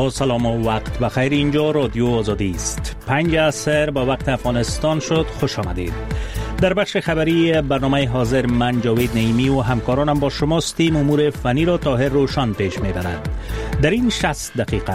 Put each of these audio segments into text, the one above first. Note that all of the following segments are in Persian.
با سلام و وقت بخیر. اینجا رادیو آزادی است. 5 عصر با وقت افغانستان شد. خوش آمدید. در بخش خبری برنامه حاضر من جاوید نعیمی و همکارانم با شماستیم. امور فنی را طاهر روشان پیش میبرد. در این 60 دقیقه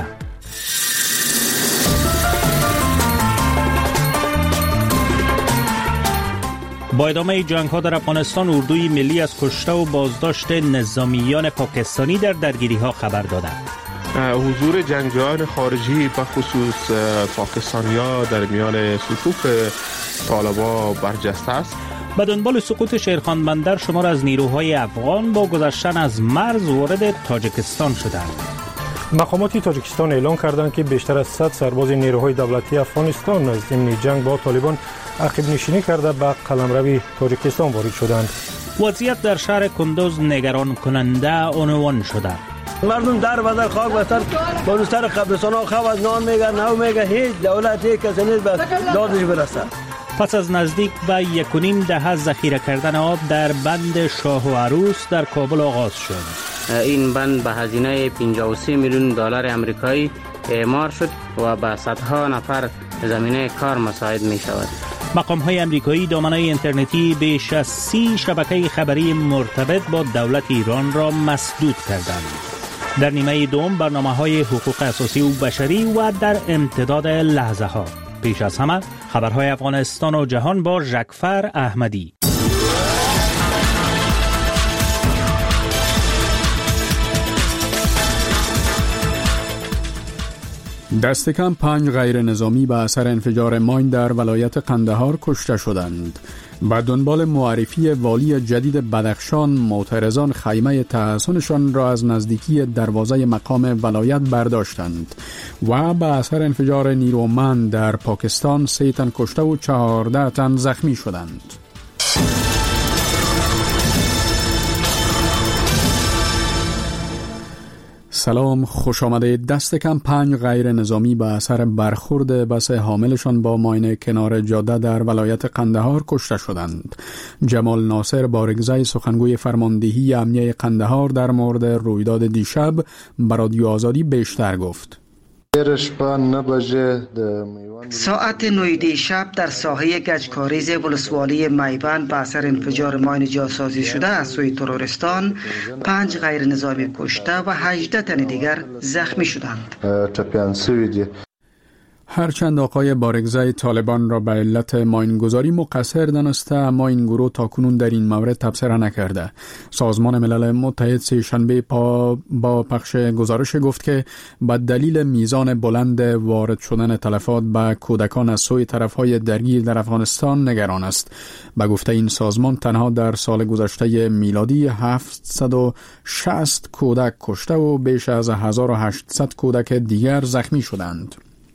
با ادامه جنگ ها در افغانستان، اردوی ملی از کشته و بازداشت نظامیان پاکستانی در درگیری ها خبر دادند. حضور جنگجویان خارجی به خصوص پاکستانی‌ها در میان صفوف طالبان برجسته است. به دنبال سقوط شیرخان بندر، شمار از نیروهای افغان با گذشتن از مرز وارد تاجیکستان شدند. مقامات تاجیکستان اعلام کردند که بیشتر از 100 سرباز نیروهای دولتی افغانستان از ضمن جنگ با طالبان عقب نشینی کرده به قلمرو تاجیکستان وارد شدند. وضعیت در شهر کندوز نگران کننده عنوان شده. مردم در بدر خاک بستر با سر قبرستان ها خواهد نان میگه نو میگه هیچ دولتی کسی نیست به دادش برسه. پس از نزدیک به 1.5 دهه ذخیره کردن آب در بند شاه و عروس در کابل آغاز شد. این بند به هزینه 53 میلیون دلار آمریکایی اعمار شد و به صدها نفر زمینه کار مساعد می شود. مقام‌های آمریکایی دامنه‌های اینترنتی بیش از 30 شبکه خبری مرتبط با دولت ایران را مسدود کردند. در نیمه دوم برنامه‌های حقوق اساسی و بشری و در امتداد لحظه ها. پیش از همه خبرهای افغانستان و جهان با ژکفر احمدی. دست کم 5 غیر نظامی به اثر انفجار ماین در ولایت قندهار کشته شدند. به دنبال معرفی والی جدید بدخشان، معترضان خیمه تحصنشان را از نزدیکی دروازه مقام ولایت برداشتند و به اثر انفجار نیرومند در پاکستان 3 تن کشته و 14 تن زخمی شدند. سلام، خوش آمده. دست کم 5 غیر نظامی به اثر برخورد بس حاملشان با ماین کنار جاده در ولایت قندهار کشته شدند. جمال ناصر بارگزای سخنگوی فرماندهی امنیه قندهار در مورد رویداد دیشب به رادیو آزادی بیشتر گفت. ساعت 9 دیشب در ساحه گچکاریز ولسوالی میبند به اثر انفجار ماین جاسازی شده از سوی ترورستان 5 غیر نظامی کشته و 18 تن دیگر زخمی شدند. هرچند آقای بارگزای طالبان را به علت ماینگذاری مقصر دانسته، اما این گروه تاکنون در این مورد تبصره نکرده. سازمان ملل متحد سه‌شنبه با پخش گزارش گفت که به دلیل میزان بلند وارد شدن تلفات به کودکان از سوی طرفهای درگیر در افغانستان نگران است. به گفته این سازمان تنها در سال گذشته میلادی 760 کودک کشته و بیش از 1800 کودک دیگر زخمی شدند.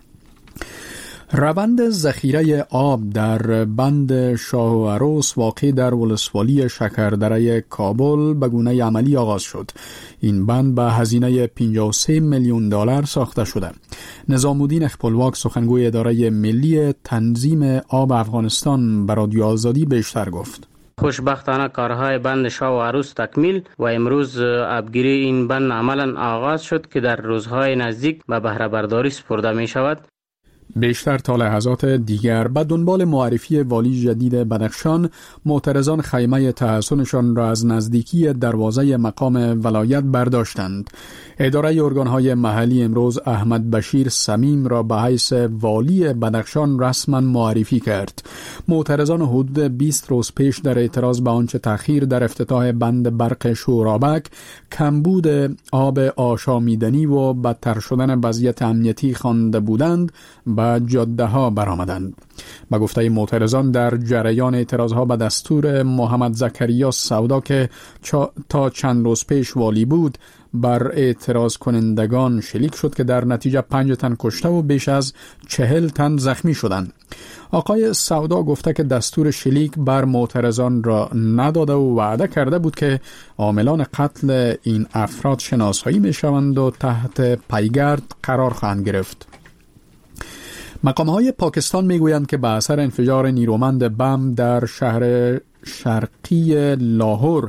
روند ذخیره آب در بند شاه و عروس واقع در ولسوالی شکردره کابل به گونه عملی آغاز شد. این بند به هزینه 53 میلیون دلار ساخته شده. نظام الدین اخپلواک سخنگوی اداره ملی تنظیم آب افغانستان به رادیو آزادی بیشتر گفت. خوشبختانه کارهای بند شاه و عروس تکمیل و امروز آبگیری این بند عملا آغاز شد که در روزهای نزدیک به بهره برداری سپرده می شود. بیشتر تا لحظات دیگر به دنبال معرفی والی جدید بدخشان، معترضان خیمه تحصنشان را از نزدیکی دروازه مقام ولایت برداشتند. اداره ارگانهای محلی امروز احمد بشیر سمیم را به حیث والی بدخشان رسما معرفی کرد. معترضان حدود 20 روز پیش در اعتراض به آنچه تأخیر در افتتاح بند برق شورابک، کمبود آب آشامیدنی و بدتر شدن وضعیت امنیتی خوانده بودند به جاده ها برآمدند. به گفته معترضان در جریان اعتراض ها به دستور محمد زکریا سودا که تا چند روز پیش والی بود، بر اعتراض کنندگان شلیک شد که در نتیجه 5 تن کشته و بیش از 40 تن زخمی شدند. آقای سودا گفته که دستور شلیک بر معترضان را نداده و وعده کرده بود که عاملان قتل این افراد شناسایی می شوند و تحت پیگرد قرار خواهند گرفت. مقام‌های پاکستان میگویند که به اثر انفجار نیرومند بم در شهر شرقی لاهور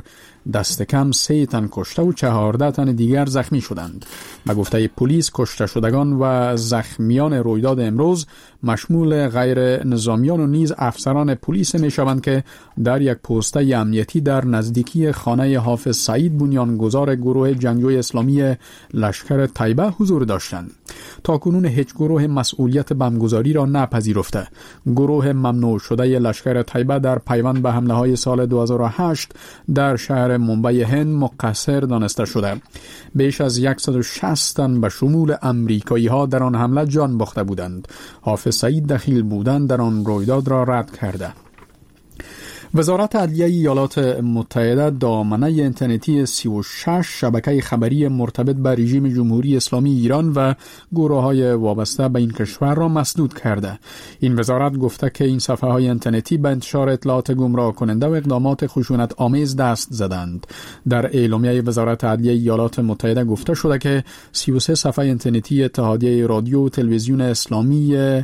دست کم 3 تن کشته و 14 تن دیگر زخمی شدند. به گفته پلیس کشته شدگان و زخمیان رویداد امروز مشمول غیر نظامیان و نیز افسران پلیس می شوند که در یک پوسته امنیتی در نزدیکی خانه حافظ سعید بنیانگذار گروه جنگجوی اسلامی لشکر طیبه حضور داشتند. تاکنون هیچ گروه مسئولیت بمبگذاری را نپذیرفته. گروه ممنوع شده لشکر طیبه در پیوند به حمله های سال 2008 در شهر منبی هند مقصر دانسته شده. بیش از 160 تن به شمول امریکایی ها در آن حمله جان باخته بودند. حافظ سعید دخیل بودن در آن رویداد را رد کرده. وزارت عدلیه ایالات متحده دامنه اینترنتی 36 شبکه خبری مرتبط به رژیم جمهوری اسلامی ایران و گروه‌های وابسته به این کشور را مسدود کرده. این وزارت گفته که این صفحه‌های اینترنتی به انتشار اطلاعات گمراه کننده و اقدامات خشونت آمیز دست زدند. در اعلامیه وزارت عدلیه ایالات متحده گفته شده که 33 صفحه اینترنتی اتحادیه رادیو و تلویزیون اسلامی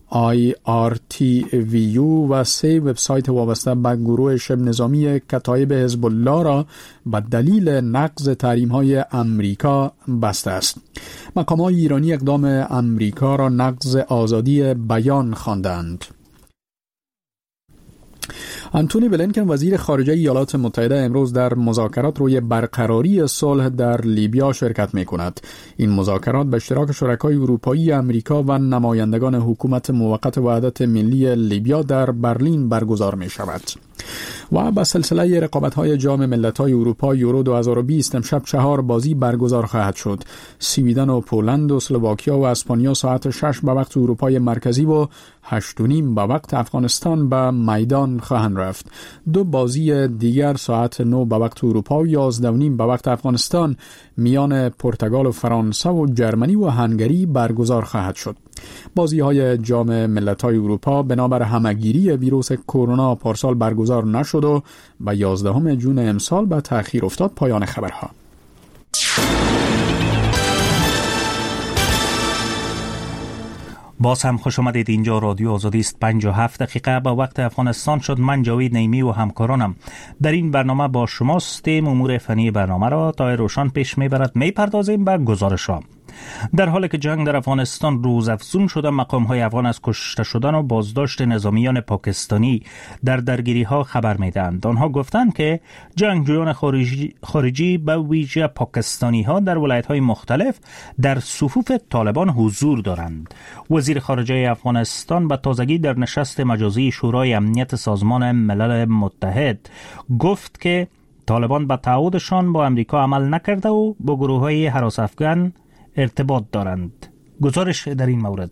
IRTVU و 3 وبسایت وابسته به گروه شبه نظامی کتایب حزب الله را به دلیل نقض تحریم‌های امریکا بسته است. مقام‌های ایرانی اقدام امریکا را نقض آزادی بیان خواندند. آنتونی بلینکن وزیر خارجه ایالات متحده امروز در مذاکرات روی برقراری صلح در لیبیا شرکت می‌کند. این مذاکرات به اشتراک شرکای اروپایی، امریکا و نمایندگان حکومت موقت وحدت ملی لیبیا در برلین برگزار می‌شود. و با سلسله رقابت‌های جام ملت‌های اروپا یورو 2020 امشب 4 بازی برگزار خواهد شد. سویدن و پولند و اسلواکیا و اسپانیا ساعت 6 به وقت اروپای مرکزی و 8:30 به وقت افغانستان به میدان خواهند رفت. 2 بازی دیگر ساعت 9 به وقت اروپا و 11:30 به وقت افغانستان میان پرتغال و فرانسه و جرمنی و هنگری برگزار خواهد شد. بازی‌های جام ملت‌های اروپا بنابر همه‌گیری ویروس کرونا پارسال برگزار نشد و به 11 جون امسال به تأخیر افتاد. پایان خبرها. باز هم خوش آمدید. اینجا رادیو آزادی است. 57 دقیقه به وقت افغانستان شد. من جاوید نیمی و همکارانم در این برنامه با شماستیم. امور فنی برنامه را تا روشن پیش میبرد. میپردازیم به گزارش‌ها. در حالی که جنگ در افغانستان روزافزون شده، مقام‌های افغان از کشته شدن و بازداشت نظامیان پاکستانی در درگیری‌ها خبر می‌دهند. آنها گفتند که جنگجویان خارجی به ویژه پاکستانی‌ها در ولایت‌های مختلف در صفوف طالبان حضور دارند. وزیر خارجه افغانستان به تازگی در نشست مجازی شورای امنیت سازمان ملل متحد گفت که طالبان به تعهدشان با امریکا عمل نکرده و با گروه‌های هراس افغان ارتباط دارند. گزارش در این مورد: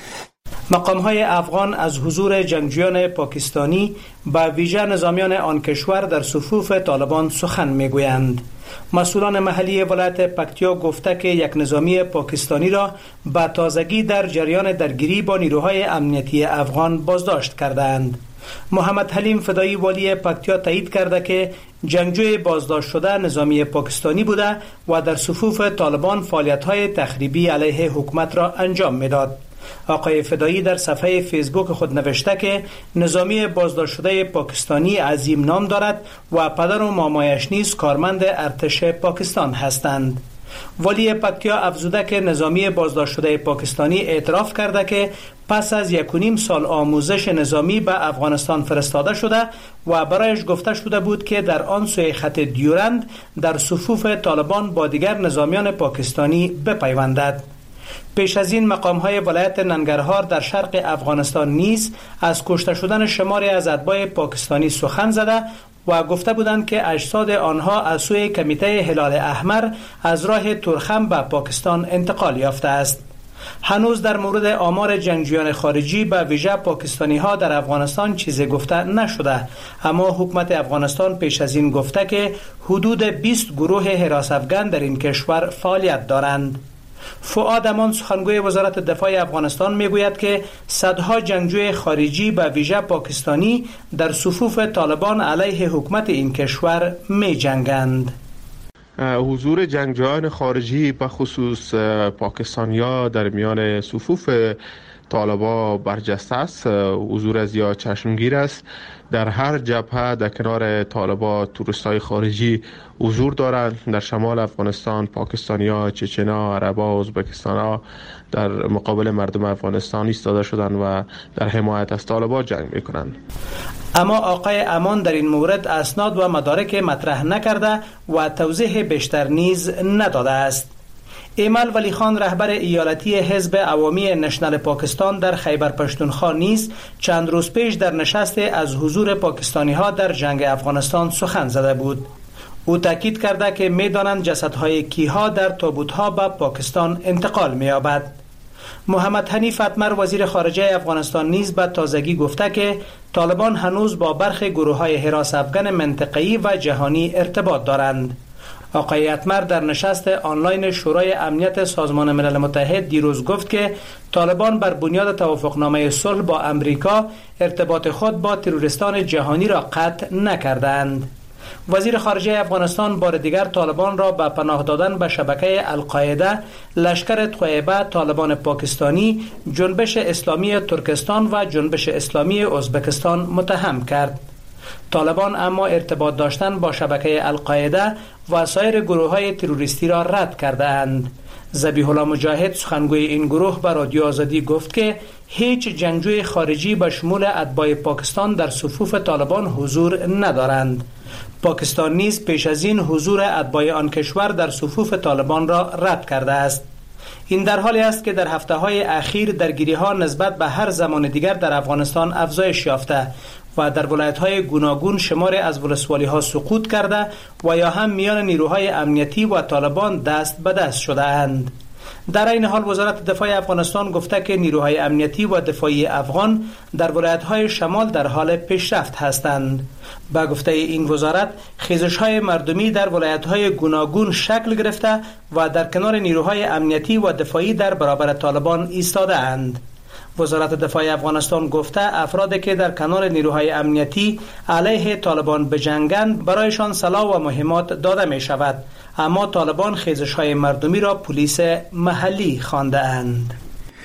مقام‌های افغان از حضور جنگجویان پاکستانی به ویژه نظامیان آن کشور در صفوف طالبان سخن می‌گویند. مسئولان محلی ولایت پکتیا گفته که یک نظامی پاکستانی را به تازگی در جریان درگیری با نیروهای امنیتی افغان بازداشت کردند. محمد حلیم فدایی والی پکتیا تایید کرده که جنگجوی بازداشت شده نظامی پاکستانی بوده و در صفوف طالبان فعالیت‌های تخریبی علیه حکومت را انجام می‌داد. آقای فدایی در صفحه فیسبوک خود نوشته که نظامی بازداشت شده پاکستانی عظیم نام دارد و پدر و مامایش نیز کارمند ارتش پاکستان هستند. والی پکتیا افزوده که نظامی بازداشت شده پاکستانی اعتراف کرده که پس از 1.5 سال آموزش نظامی به افغانستان فرستاده شده و برایش گفته شده بود که در آن سوی خط دیورند در صفوف طالبان با دیگر نظامیان پاکستانی بپیوندد. پیش از این مقام‌های ولایت ننگرهار در شرق افغانستان نیز از کشته شدن شماری از اتباع پاکستانی سخن زده و گفته بودند که اجساد آنها از سوی کمیته هلال احمر از راه تورخم به پاکستان انتقال یافته است. هنوز در مورد آمار جنگجویان خارجی به ویژه پاکستانی ها در افغانستان چیزی گفته نشده، اما حکومت افغانستان پیش از این گفته که حدود 20 گروه هراس افغان در این کشور فعالیت دارند. فؤاد امان سخنگوی وزارت دفاع افغانستان میگوید که صدها جنگجوی خارجی به ویژه پاکستانی در صفوف طالبان علیه حکومت این کشور می جنگند. حضور جنگجویان خارجی به خصوص پاکستانیا در میان صفوف طالبا برجسته است، حضور زیاد چشمگیر است. در هر جبهه در کنار طالبا توریستای خارجی حضور دارند. در شمال افغانستان پاکستانی‌ها، چچنا، عربا، ازبکستان‌ها در مقابل مردم افغانستان ایستاده شدند و در حمایت از طالبا جنگ می‌کنند. اما آقای امان در این مورد اسناد و مدارک مطرح نکرده و توضیح بیشتر نیز نداده است. ایمل ولی خان رهبر ایالتی حزب عوامی نشنل پاکستان در خیبر پشتونخوا نیز چند روز پیش در نشست از حضور پاکستانی ها در جنگ افغانستان سخن زده بود. او تاکید کرده که میدانند جسدهای کیها در تابوتها به پاکستان انتقال می‌یابد. محمد حنیف اتمر وزیر خارجه افغانستان نیز به تازگی گفته که طالبان هنوز با برخی گروه‌های حراس افغان منطقه‌ای و جهانی ارتباط دارند. آقای اتمر در نشست آنلاین شورای امنیت سازمان ملل متحد دیروز گفت که طالبان بر بنیاد توافقنامه صلح با امریکا ارتباط خود با تروریستان جهانی را قطع نکردند. وزیر خارجه افغانستان بار دیگر طالبان را به پناه دادن به شبکه القاعده، لشکر طیبه، طالبان پاکستانی، جنبش اسلامی ترکستان و جنبش اسلامی ازبکستان متهم کرد. طالبان اما ارتباط داشتن با شبکه القاعده و سایر گروه‌های تروریستی را رد کرده اند. ذبیح الله مجاهد سخنگوی این گروه به رادیو آزادی گفت که هیچ جنگجوی خارجی به شمول اتباع پاکستان در صفوف طالبان حضور ندارند. پاکستان نیز پیش از این حضور اتباع آن کشور در صفوف طالبان را رد کرده است. این در حالی است که در هفته‌های اخیر درگیری‌ها نسبت به هر زمان دیگر در افغانستان افزایش یافته و در ولایت‌های گوناگون شمار از ولسوالی‌ها سقوط کرده و یا هم میان نیروهای امنیتی و طالبان دست به دست شده اند. در این حال وزارت دفاع افغانستان گفته که نیروهای امنیتی و دفاعی افغان در ولایت‌های شمال در حال پیشرفت هستند. با گفته این وزارت خیزش‌های مردمی در ولایت‌های گوناگون شکل گرفته و در کنار نیروهای امنیتی و دفاعی در برابر طالبان ایستاده اند. وزارت دفاع افغانستان گفته افرادی که در کنار نیروهای امنیتی علیه طالبان بجنگند برایشان سلاح و مهمات داده می شود، اما طالبان خیزش‌های مردمی را پلیس محلی خوانده اند.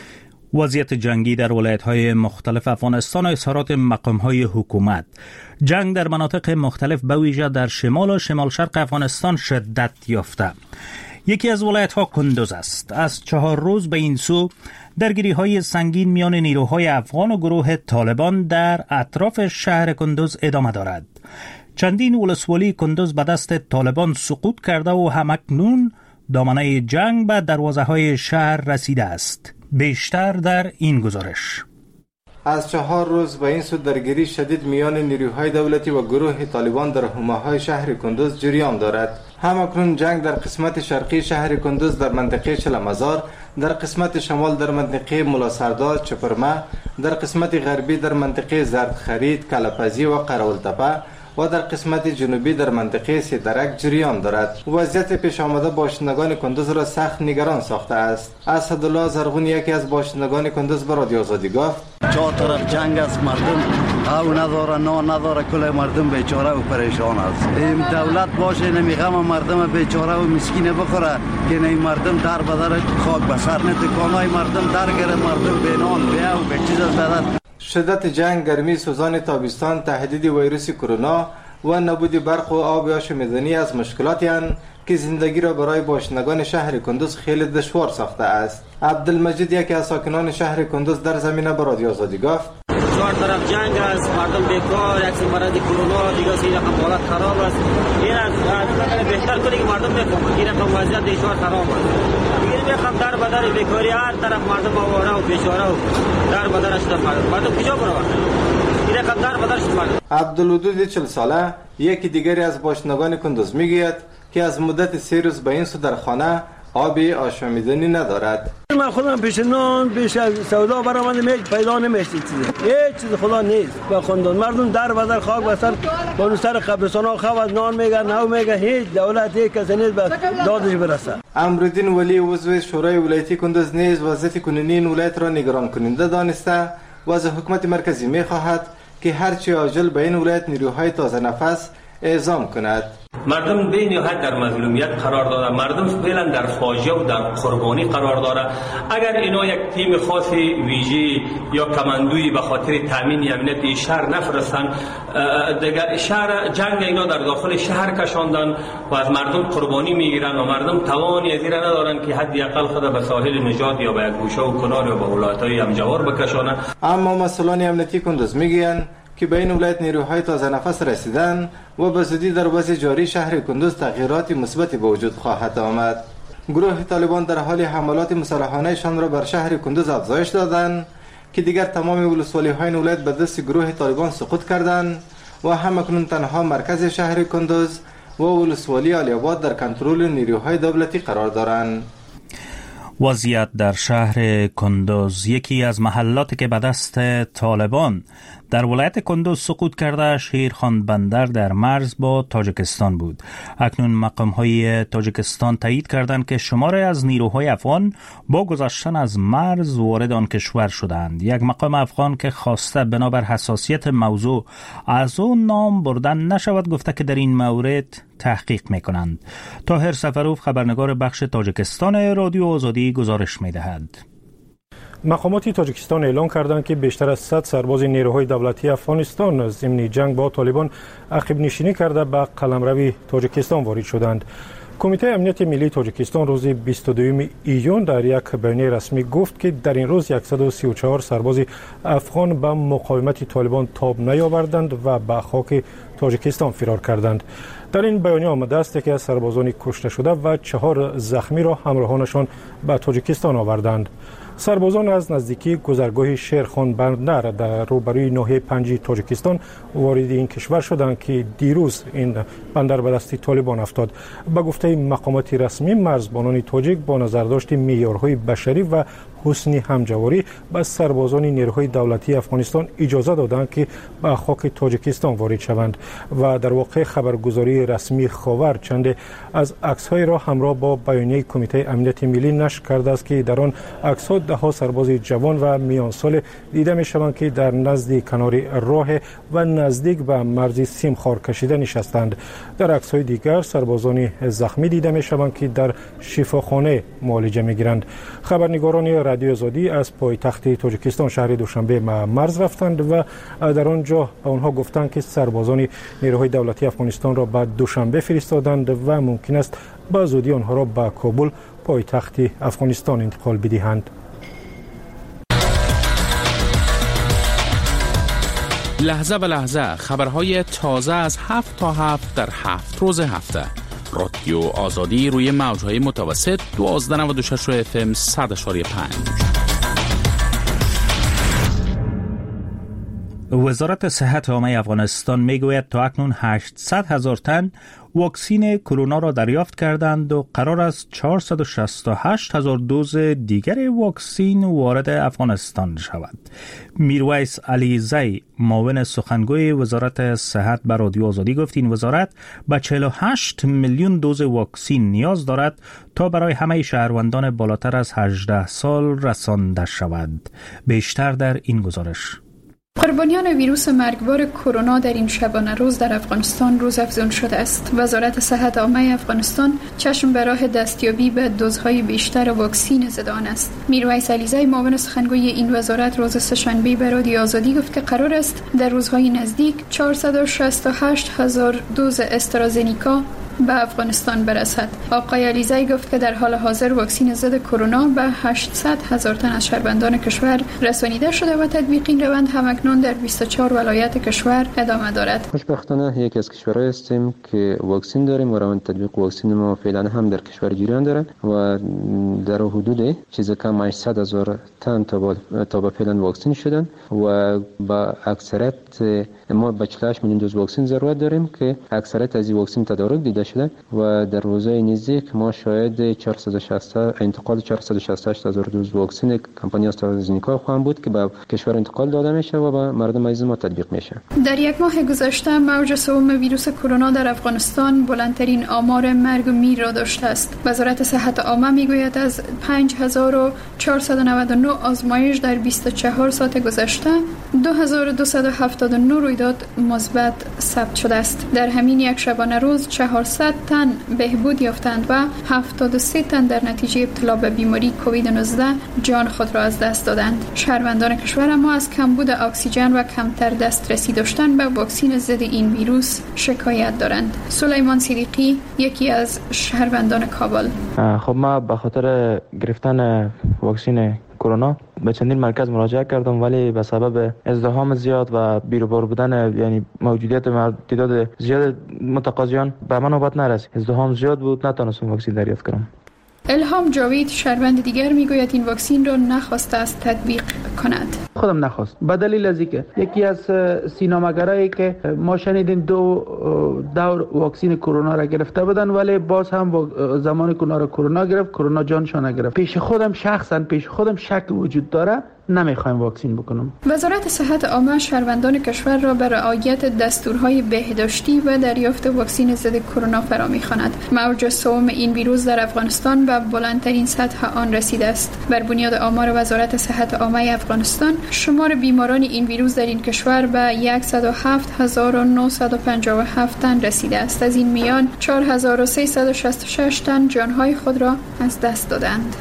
وضعیت جنگی در ولایت‌های مختلف افغانستان و اظهارات مقام‌های حکومت. جنگ در مناطق مختلف به ویژه در شمال و شمال شرق افغانستان شدت یافته. یکی از ولایت‌ها کندوز است. از 4 روز به این سو درگیری‌های سنگین میان نیروهای افغان و گروه طالبان در اطراف شهر کندوز ادامه دارد. چندین ولسوالی کندوز به دست طالبان سقوط کرده و همکنون دامنه جنگ به دروازه‌های شهر رسیده است. بیشتر در این گزارش. از 4 روز به این سو درگیری شدید میان نیروهای دولتی و گروه طالبان در حومه‌های شهر کندوز جریان دارد. همکنون جنگ در قسمت شرقی شهر کندوز در منطقه چلمزار، در قسمت شمال در منطقه ملاسردار چپرمه، در قسمت غربی در منطقه زردخرید، کلپزی و قراولتپه و در قسمت جنوبی در منطقه سیدرک جریان دارد. وضعیت پیش آمده باشندگان کندوز را سخت نگران ساخته است. اسدالله زرغون یکی از باشندگان کندوز به رادیو آزادی گفت: 4 طرف جنگ است، مردم او نداره، نان نداره، کل مردم بیچاره و پریشان است. این دولت باشه نمی غم مردم بیچاره و مسکین بخوره که این مردم در بدر خاک بسر نه، دکانای مردم درگیره، مردم به نان به او به چیز است. شدت جنگ، گرمی سوزان تابستان، تهدید ویروس کرونا و نبود برق و آب آشامیدنی از مشکلاتی هستند که زندگی را برای باشندگان شهر کندوز خیلی دشوار ساخته است. عبدالمجید یکی از ساکنان شهر کندوز در زمینه به رادیو آزادی گفت: 4 طرف جنگ است، مردم بیکار، یک مرض کرونا دیگه سی رقم حالت خراب است. این از بهتر کنه که مردم بفهمن این رقم وضعیت بسیار خراب است. دیگه میخوام در بدر بیکاری هر طرف مردم آواره و بیچاره و در بدرش مردم کجا برون؟ این رقم در بدرش مردم. عبدالودود 40 ساله یکی دیگری از باشندگان کندوز میگوید که از مدت 3 روز به این سو در خانه آبی آشامیدنی ندارد. من خودم پیش نان پیش از سودا برآمدم، هیچ پیدا نمیشه چیزی، هیچ چیز خدا نیست. با خاندان مردم در بدر خاک بسر با سر قبرستانا خواهد نان میگه نو میگه، هیچ دولت هیچ کسی نیست به دادش برسه. امرالدین ولی عضو شورای ولایتی کندوز نیز وضعیت کنونی این ولایت را نگران کننده دانسته و از حکومت مرکزی میخواهد که هرچی عاجل به این ولایت نیروهای تازه نفس اعزام کند. مردم به نهایت در مظلومیت قرار داره، مردم فعلا در فاجعه و در قربانی قرار داره. اگر اینا یک تیم خاص ویژه یا کماندویی به خاطر تامین امنیت شهر نفرستن، دیگه شهر جنگ اینا در داخل شهر کشاندن و از مردم قربانی میگیرن و مردم توانی از این ندارن که حداقل خود به ساحل نجات یا به یک گوشه و کنار یا به ولایت‌های همجوار بکشانن. اما مسئولان امنیتی کندوز میگن که به این ولایت نیروهای تازه نفس رسیدن و به زودی در وضع جاری شهر کندوز تغییرات مثبتی به وجود خواهد آمد. گروه طالبان در حال حملات مسلحانه‌شان را بر شهر کندوز افزایش دادند که دیگر تمام ولسوالی‌های ولایت به دست گروه طالبان سقوط کردند و همکنون تنها مرکز شهر کندوز و ولسوالی علی‌آباد در کنترل نیروهای دولتی قرار دارند. وضعیت در شهر کندوز، یکی از محلاتی که به دست طالبان در ولایت کندوز سقوط کرده، شیرخان بندر در مرز با تاجیکستان بود. اکنون مقام‌های تاجیکستان تایید کردند که شماری از نیروهای افغان با گذشتن از مرز وارد آن کشور شدند. یک مقام افغان که خواسته بنابر حساسیت موضوع از اون نام بردن نشود گفته که در این مورد تحقیق میکنند. طاهر سفروف، خبرنگار بخش تاجیکستان رادیو آزادی، گزارش میدهد. مقامات تاجیکستان اعلام کردند که بیشتر از 100 سرباز نیروهای دولتی افغانستان ضمن جنگ با طالبان عقب نشینی کرده به قلمرو تاجیکستان وارد شدند. کمیته امنیت ملی تاجیکستان روز 22 ایون در یک بیانیه رسمی گفت که در این روز 134 سرباز افغان به مقاومت طالبان تاب نیاوردند و به خاک تاجیکستان فرار کردند. در این بیانیه آمده است که از سربازان کشته شده و 4 زخمی را همراهانشان به تاجیکستان آوردند. سربازان از نزدیکی گذرگاه شیرخان بندر در روبروی ناحیه پنجی تاجیکستان وارد این کشور شدند که دیروز این بندر به دست طالبان افتاد. به گفته مقامات رسمی، مرزبانان تاجیک با نظرداشت معیارهای بشری و حسن همجواری به سربازان نیروهای دولتی افغانستان اجازه دادند که به خاک تاجیکستان وارد شوند و در واقع خبرگزاری رسمی خاور چند از عکس‌های را همراه با بیانیه کمیته امنیت ملی نشر کرده است که در آن عکس‌ها ده‌ها سرباز جوان و میان سال دیده می‌شوند که در نزد کنار راه و نزدیک به مرز سیمخوار کشیده نشستند. در عکس‌های دیگر سربازان زخمی دیده می‌شوند که در شفاخانه معالجه می‌گیرند. خبرنگاران رادیو آزادی از پایتخت تاجیکستان شهر دوشنبه مرز رفتند و در آنجا به آنها گفتند که سربازان نیروهای دولتی افغانستان را به دوشنبه فرستادند و ممکن است به زودی آنها را به کابل پایتخت افغانستان انتقال بدهند. لحظه به لحظه خبرهای تازه از 7 تا 7 در 7 روز هفته. رادیو آزادی روی موجهای متوسط 1296 FM 100.5. وزارت صحت عامه افغانستان میگوید تا اکنون 800,000 تن واکسین کرونا را دریافت کردند و قرار است 468,000 دوز دیگر واکسین وارد افغانستان شود. میرویس علیزی، معاون سخنگوی وزارت صحت، به رادیو آزادی گفت این وزارت به 48 میلیون دوز واکسین نیاز دارد تا برای همه شهروندان بالاتر از 18 سال رسانده شود. بیشتر در این گزارش. قربانیان ویروس مرگبار کرونا در این شبانه روز در افغانستان روزافزون شده است. وزارت صحت عامه افغانستان چشم به راه دستیابی به دوزهای بیشتر واکسین ضد آن است. میرویس علیزی، معاون سخنگوی این وزارت، روز سه‌شنبه به رادیو آزادی گفت که قرار است در روزهای نزدیک 468,000 دوز استرازنیکا به افغانستان برسد. آقای علیزی گفت که در حال حاضر واکسین ضد کرونا به 800,000 تن از شهروندان کشور رسانیده شده و تطبیق این روند همکنون در 24 ولایت کشور ادامه دارد. خوشبختانه یکی از کشورهای هستیم که واکسین داریم و روند تطبیق واکسین ما فعلا هم در کشور جریان داره و در حدود چیز کم 800,000 تن تا به فعلا واکسین شدن و با اکثریت ما به 48 میلیون دوز واکسین ضرورت داریم که اکثریت از این واکسین تدارک دیده شده و در روزهای نزدیک ما شاید انتقال 468,000 دوز واکسین کمپانی آسترازنیکا خواهند بود که به کشور انتقال داده میشه و به مردم عزیز ما تطبیق میشه. در یک ماه گذشته موج سوم ویروس کرونا در افغانستان بلندترین آمار مرگ و میر را داشته است. وزارت صحت عامه میگوید از 5499 آزمایش در 24 ساعت گذشته 2272 79 رویداد مثبت ثبت شده است. در همین یک شبانه روز 400 تن بهبود یافتند و 73 تن در نتیجه ابتلا به بیماری کووید 19 جان خود را از دست دادند. شهروندان کشور اما از کمبود اکسیژن و کمتر دسترسی داشتن به واکسن ضد این ویروس شکایت دارند. سلیمان صدیقی یکی از شهروندان کابل: خب ما به خاطر گرفتن واکسن کرونا به چندین مرکز مراجعه کردم، ولی به سبب ازدحام زیاد و بیروبار بودن یعنی موجودیت تعداد زیاد متقاضیان به من نوبت نرسید. ازدحام زیاد بود، نتونستم واکسن دریافت کنم. الهام جاوید شهروند دیگر میگوید این واکسن را نخواسته است تطبیق کند. خودم نخواست به دلیل از اینکه یکی از سینماگرایی که ما شنیدیم دور واکسن کرونا را گرفته بودن، ولی باز هم زمان کرونا گرفت، کرونا جانشان نگرفت. پیش خودم شک وجود داره، نمیخوایم واکسن بکنم. وزارت صحت عامه شهروندان کشور را به رعایت دستورهای بهداشتی و دریافت واکسن ضد کرونا فرا می‌خواند. موج سوم این ویروس در افغانستان به بلندترین سطح آن رسیده است. بر بنیاد آمار وزارت صحت عامه افغانستان، شمار بیماران این ویروس در این کشور به 107957 تن رسیده است. از این میان 4366 تن جانهای خود را از دست دادند.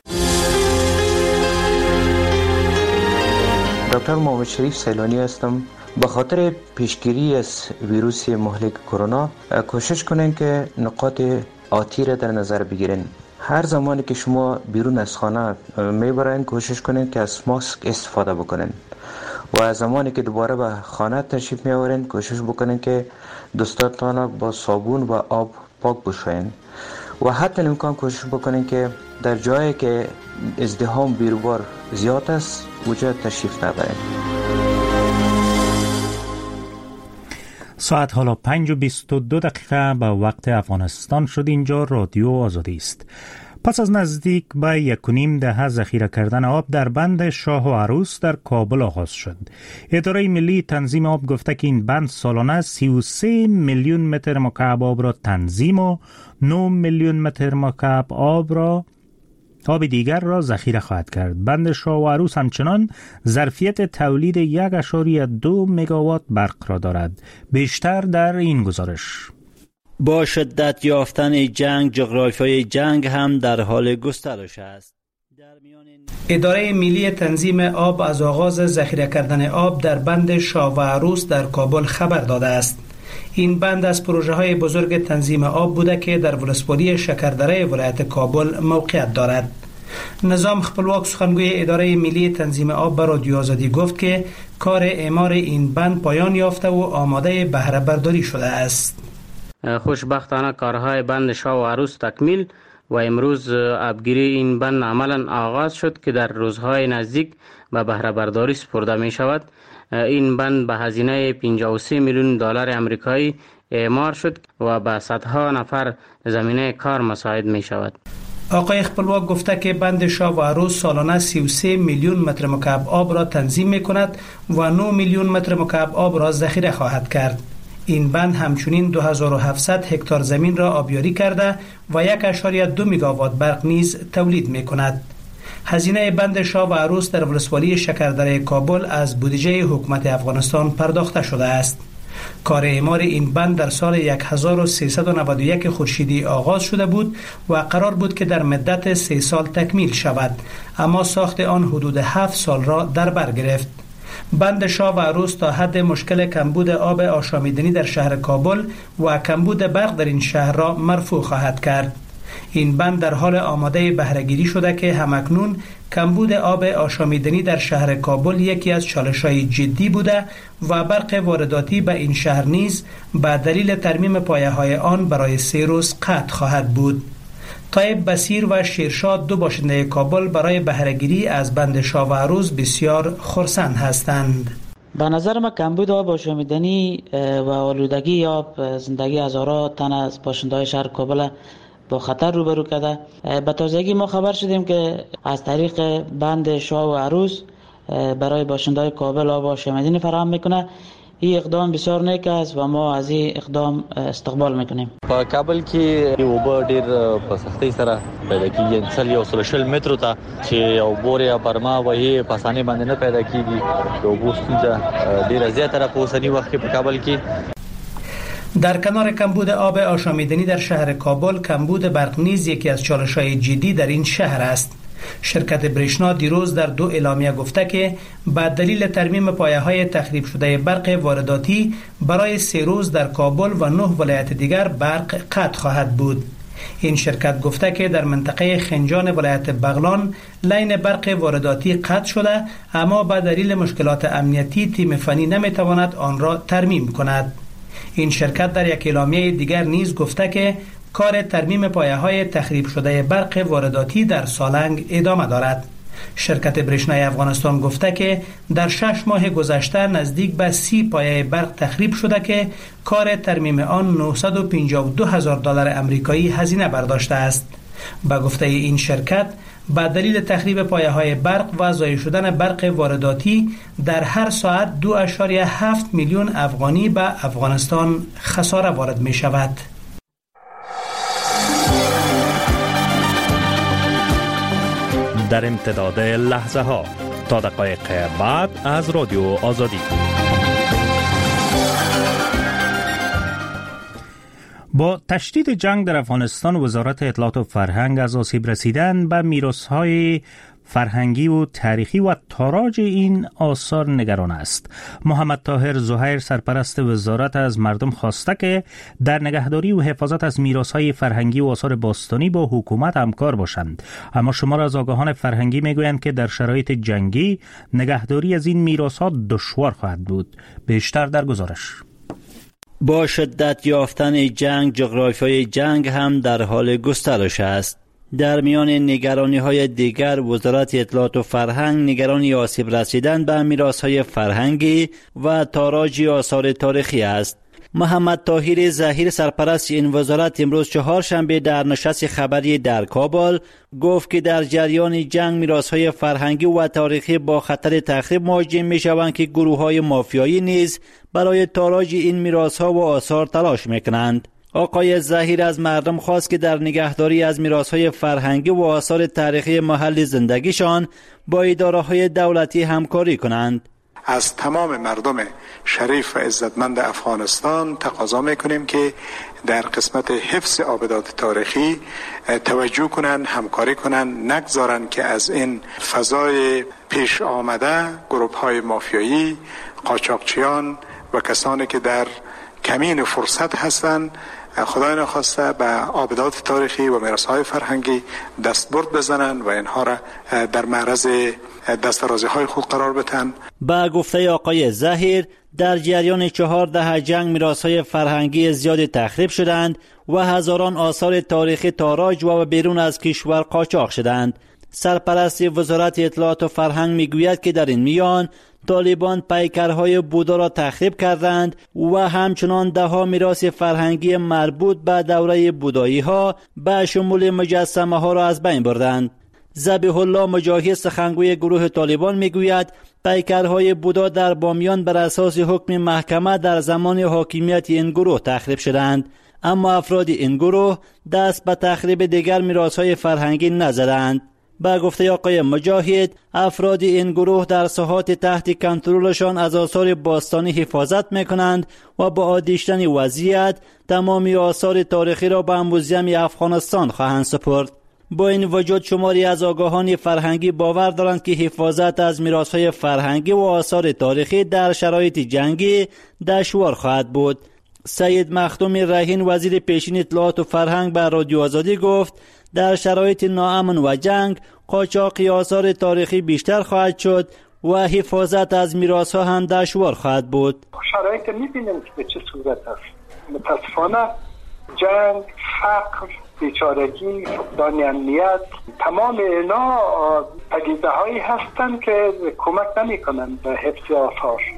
دکتر محمد شریف سیلانی هستم. به خاطر پیشگیری از ویروس مهلک کرونا کوشش کنین که نقاط آتی را در نظر بگیرین. هر زمانی که شما بیرون از خانه میبرین کوشش کنین که از ماسک استفاده بکنین و زمانی که دوباره به خانه تشریف میآورین کوشش بکنین که دستاتان با صابون و آب پاک بشوین و حتی امکان کوشش بکنین که در جایی که ازدحام بیروبار زیاد است وجود تشریف نبرین. ساعت حالا 5:22 به وقت افغانستان شد. اینجا رادیو آزادی است. پس از نزدیک به 1.5 دهه ذخیره کردن آب در بند شاه و عروس در کابل آغاز شد. اداره ملی تنظیم آب گفته که این بند سالانه 33 میلیون متر مکعب آب را تنظیم و 9 میلیون متر مکعب آب دیگر را ذخیره خواهد کرد. بند شاه و عروس همچنان ظرفیت تولید 1.2 مگاوات برق را دارد. بیشتر در این گزارش. با شدت یافتن جنگ، جغرافیای جنگ هم در حال گسترش است. اداره ملی تنظیم آب از آغاز ذخیره کردن آب در بند شاه و عروس در کابل خبر داده است. این بند از پروژه های بزرگ تنظیم آب بوده که در ولسوالی شکردره ولایت کابل موقعیت دارد. نظام خپلواک سخنگوی اداره ملی تنظیم آب به رادیو آزادی گفت که کار اعمار این بند پایان یافته و آماده بهره برداری شده است. خوشبختانه کارهای بند شاه و عروس تکمیل و امروز آبگیری این بند عملا آغاز شد که در روزهای نزدیک به بهره برداری سپرده می شود. این بند به هزینه 53 میلیون دلار آمریکایی اعمار شد و به صدها نفر زمینه کار مساعد می شود. آقای خپلواک گفته که بند شاه و عروس سالانه 33 میلیون متر مکعب آب را تنظیم می کند و 9 میلیون متر مکعب آب را ذخیره خواهد کرد. این بند همچنین 2700 هکتار زمین را آبیاری کرده و 1.2 مگاوات برق نیز تولید می کند. هزینه بند شاه و عروس در ولسوالی شکردره کابل از بودجه حکومت افغانستان پرداخته شده است. کار اعمار این بند در سال 1391 خورشیدی آغاز شده بود و قرار بود که در مدت 3 سال تکمیل شود، اما ساخت آن حدود 7 سال را در بر گرفت. بند شاه و عروس تا حد مشکل کمبود آب آشامیدنی در شهر کابل و کمبود برق در این شهر را مرفوع خواهد کرد. این بند در حال آماده بهره‌گیری شده که همکنون کمبود آب آشامیدنی در شهر کابل یکی از چالش‌های جدی بوده و برق وارداتی به این شهر نیز به دلیل ترمیم پایه‌های آن برای 3 روز قطع خواهد بود. طایب بصیر و شیرشاد 2 باشنده کابل برای بهره‌گیری از بند شاه و عروس بسیار خرسند هستند. به نظر ما کمبود آب آشامیدنی و آلودگی آب زندگی هزاران تن از باشنده‌های شهر کابل با خطر روبرو کرده. به تازگی ما خبر شدیم که از طریق بند شاه و عروس برای باشنده‌های کابل آب آشامیدنی فراهم میکنه. این اقدام بسیار نیک است و ما از این اقدام استقبال میکنیم. په کابل کې اوبه ډیر په سختۍ سره پیدا کیږي، انسل یو 100 مترو ته چې یو بور یا برما وایي په اسانۍ باندې نه پیدا کیږي. یو بوستونزه ډیر زیاته په اوسنی وخت کې په کابل کې. در کنار کمبود آب آشامیدنی در شهر کابل، کمبود برق نیز یکی از چالش‌های جدی در این شهر است. شرکت بریشنا دیروز در 2 اعلامیه گفته که به دلیل ترمیم پایه‌های تخریب شده برق وارداتی برای 3 روز در کابل و 9 ولایت دیگر برق قطع خواهد بود. این شرکت گفته که در منطقه خنجان ولایت بغلان لین برق وارداتی قطع شده، اما به دلیل مشکلات امنیتی تیم فنی نمیتواند آن را ترمیم کند. این شرکت در یک اعلامیه دیگر نیز گفته که کار ترمیم پایه‌های تخریب شده برق وارداتی در سالنگ ادامه دارد. شرکت بریشنای افغانستان گفته که در 6 ماه گذشته نزدیک به 30 پایه برق تخریب شده که کار ترمیم آن $952,000 امریکایی هزینه برداشته است. با گفته این شرکت، با دلیل تخریب پایه‌های برق و ضایع شدن برق وارداتی در هر ساعت 2.7 میلیون افغانی به افغانستان خساره وارد می شود. در امتداد لحظه ها تا دقایق بعد از رادیو آزادی. با تشدید جنگ در افغانستان، وزارت اطلاعات و فرهنگ از آسیب رسیدن به میراث‌های فرهنگی و تاریخی و تاراج این آثار نگران است. محمد طاهر زهیر، سرپرست وزارت، از مردم خواسته که در نگهداری و حفاظت از میراث‌های فرهنگی و آثار باستانی با حکومت همکار باشند. اما شمار از آگاهان فرهنگی میگویند که در شرایط جنگی نگهداری از این میراث‌ها دشوار خواهد بود. بیشتر در گزارش. با شدت یافتن جنگ، جغرافیای جنگ هم در حال گسترش است. در میان نگرانی‌های دیگر، وزارت اطلاعات و فرهنگ نگرانی آسیب رسیدن به میراث‌های فرهنگی و تاراج آثار تاریخی است. محمد طاهر زهیر، سرپرست این وزارت، امروز چهارشنبه در نشست خبری در کابل گفت که در جریان جنگ میراث‌های فرهنگی و تاریخی با خطر تخریب مواجه می‌شوند که گروه‌های مافیایی نیز برای تاراج این میراث‌ها و آثار تلاش می‌کنند. آقای زهیر از مردم خواست که در نگهداری از میراث‌های فرهنگی و آثار تاریخی محل زندگیشان با اداره‌های دولتی همکاری کنند. از تمام مردم شریف و عزتمند افغانستان تقاضا میکنیم که در قسمت حفظ آبدات تاریخی توجه کنند، همکاری کنند، نگذارند که از این فضای پیش آمده گروه‌های مافیایی، قاچاقچیان و کسانی که در کمین فرصت هستند خدای نخواسته به آبدات تاریخی و میراث‌های فرهنگی دستبرد بزنند و اینها را در معرض دسترازی‌های خود قرار بدهند. با گفته آقای زهیر، در جریان 4 دهه جنگ میراث‌های فرهنگی زیاد تخریب شدند و هزاران آثار تاریخی تاراج و بیرون از کشور قاچاق شدند. سرپرست وزارت اطلاعات و فرهنگ میگوید که در این میان طالبان پیکرهای بودا را تخریب کردند و همچنان دهها میراث فرهنگی مربوط به دوره بودایی ها به شمول مجسمه ها را از بین بردند. ذبیح الله مجاهد، سخنگوی گروه طالبان، میگوید پیکرهای بودا در بامیان بر اساس حکم محکمه در زمان حاکمیت این گروه تخریب شدند، اما افراد این گروه دست به تخریب دیگر میراث‌های فرهنگی نزدند. با گفته آقای مجاهد، افراد این گروه در ساحات تحت کنترلشان از آثار باستانی حفاظت میکنند و با عادیشتن وضعیت تمامی آثار تاریخی را به موزیم افغانستان خواهند سپرد. با این وجود شماری از آگاهان فرهنگی باور دارند که حفاظت از میراث‌های فرهنگی و آثار تاریخی در شرایط جنگی دشوار خواهد بود. سید مختوم رهین، وزیر پیشین اطلاعات و فرهنگ، به رادیو آزادی گفت در شرایط ناامن و جنگ قاچاق آثار تاریخی بیشتر خواهد شد و حفاظت از میراث‌ها هم دشوار خواهد بود. شرایط می‌بینیم که به چه صورت است. متاسفانه جنگ، فقر، بیچارگی، فقدان امنیت، تمام اینا پدیده‌هایی هستند که کمک نمی‌کنند به حفظ آثار.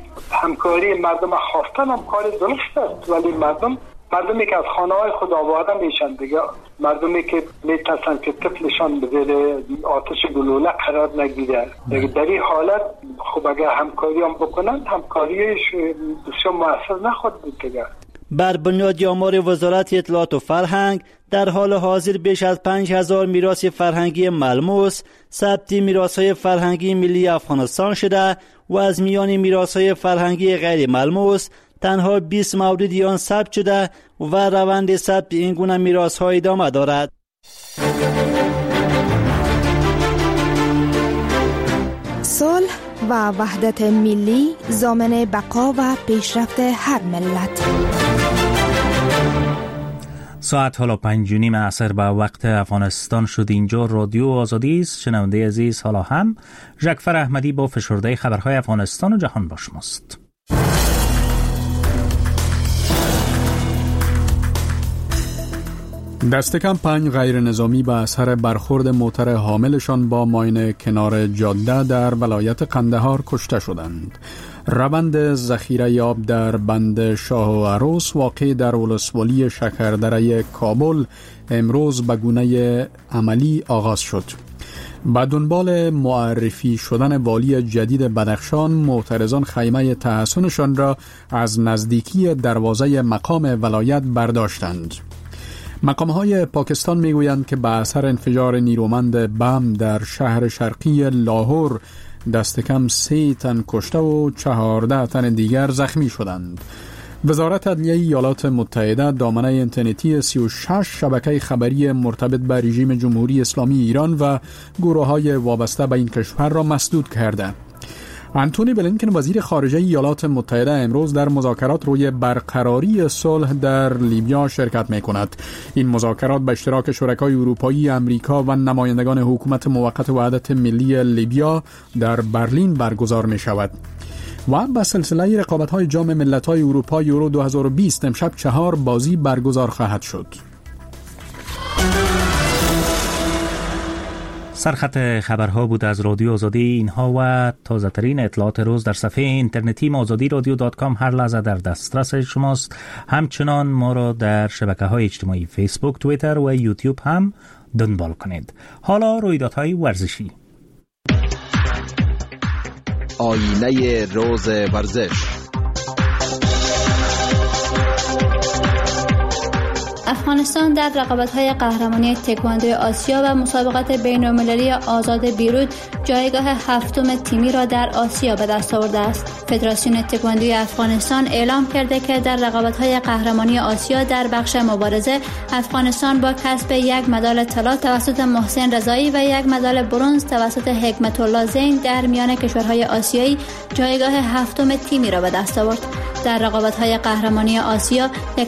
همکاری مردم خواستن هم کار درست است، ولی مردمی که از خانه‌های خود آوردن میشن دیگه، مردمی که میترسن که طفلشان به زیر آتش گلوله قرار نگیره دیگه، در این حالت خب اگر همکاری هم بکنن همکاریش بسیار مؤثر نخواهد بود دیگه. بر بنیاد آمار وزارت اطلاعات و فرهنگ در حال حاضر بیش از 5000 میراث فرهنگی ملموس ثبت میراث‌های فرهنگی ملی افغانستان شده و از میان میراث‌های فرهنگی غیر ملموس تنها 20 موردی آن ثبت شده و روند ثبت این گونه میراث‌ها ادامه دارد. صلح و وحدت ملی ضامن بقا و پیشرفت هر ملت. ساعت حالا 5:30 عصر به وقت افغانستان شد. اینجا رادیو آزادی است. شنونده عزیز، حالا هم جعفر احمدی با فشرده خبرهای افغانستان و جهان با شماست. دست کم 5 غیر نظامی به اثر برخورد موتر حاملشان با ماین کنار جاده در ولایت قندهار کشته شدند. روند ذخیره یاب در بند شاه و عروس واقع در ولسوالی شکردره کابل امروز به گونه عملی آغاز شد. به دنبال معرفی شدن والی جدید بدخشان، معترضان خیمه تحصنشان را از نزدیکی دروازه مقام ولایت برداشتند. مقام‌های پاکستان میگویند که به اثر انفجار نیرومند بم در شهر شرقی لاهور دست کم 3 تن کشته و 14 تن دیگر زخمی شدند. وزارت عدلیه ایالات متحده دامنه اینترنتی 36 شبکه خبری مرتبط به رژیم جمهوری اسلامی ایران و گروه‌های وابسته به این کشور را مسدود کرده. آنتونی بلینکن وزیر خارجه ایالات متحده امروز در مذاکرات روی برقراری صلح در لیبیا شرکت می‌کند. این مذاکرات به اشتراک شرکای اروپایی، امریکا و نمایندگان حکومت موقت وحدت ملی لیبیا در برلین برگزار می‌شود. و به سلسله رقابت‌های جام ملت‌های اروپا یورو 2020 امشب 4 بازی برگزار خواهد شد. سرخط خبرها بود از رادیو آزادی. اینها و تازه ترین اطلاعات روز در صفحه اینترنتی azadiradio.com هر لحظه در دسترس شماست. همچنان ما را در شبکه‌های اجتماعی فیسبوک، توییتر و یوتیوب هم دنبال کنید. حالا رویدادهای ورزشی. آینه روز ورزش. افغانستان در رقابت‌های قهرمانی تکواندو آسیا و مسابقات بین‌المللی آزاد بیروت جایگاه 7م تیمی را در آسیا به دست آورده است. فدراسیون تکواندوی افغانستان اعلام کرده که در رقابت‌های قهرمانی آسیا در بخش مبارزه افغانستان با کسب 1 مدال طلا توسط محسن رضایی و 1 مدال برنز توسط حکمت الله زین در میان کشورهای آسیایی جایگاه 7م تیمی را به دست آورد. در رقابت‌های قهرمانی آسیا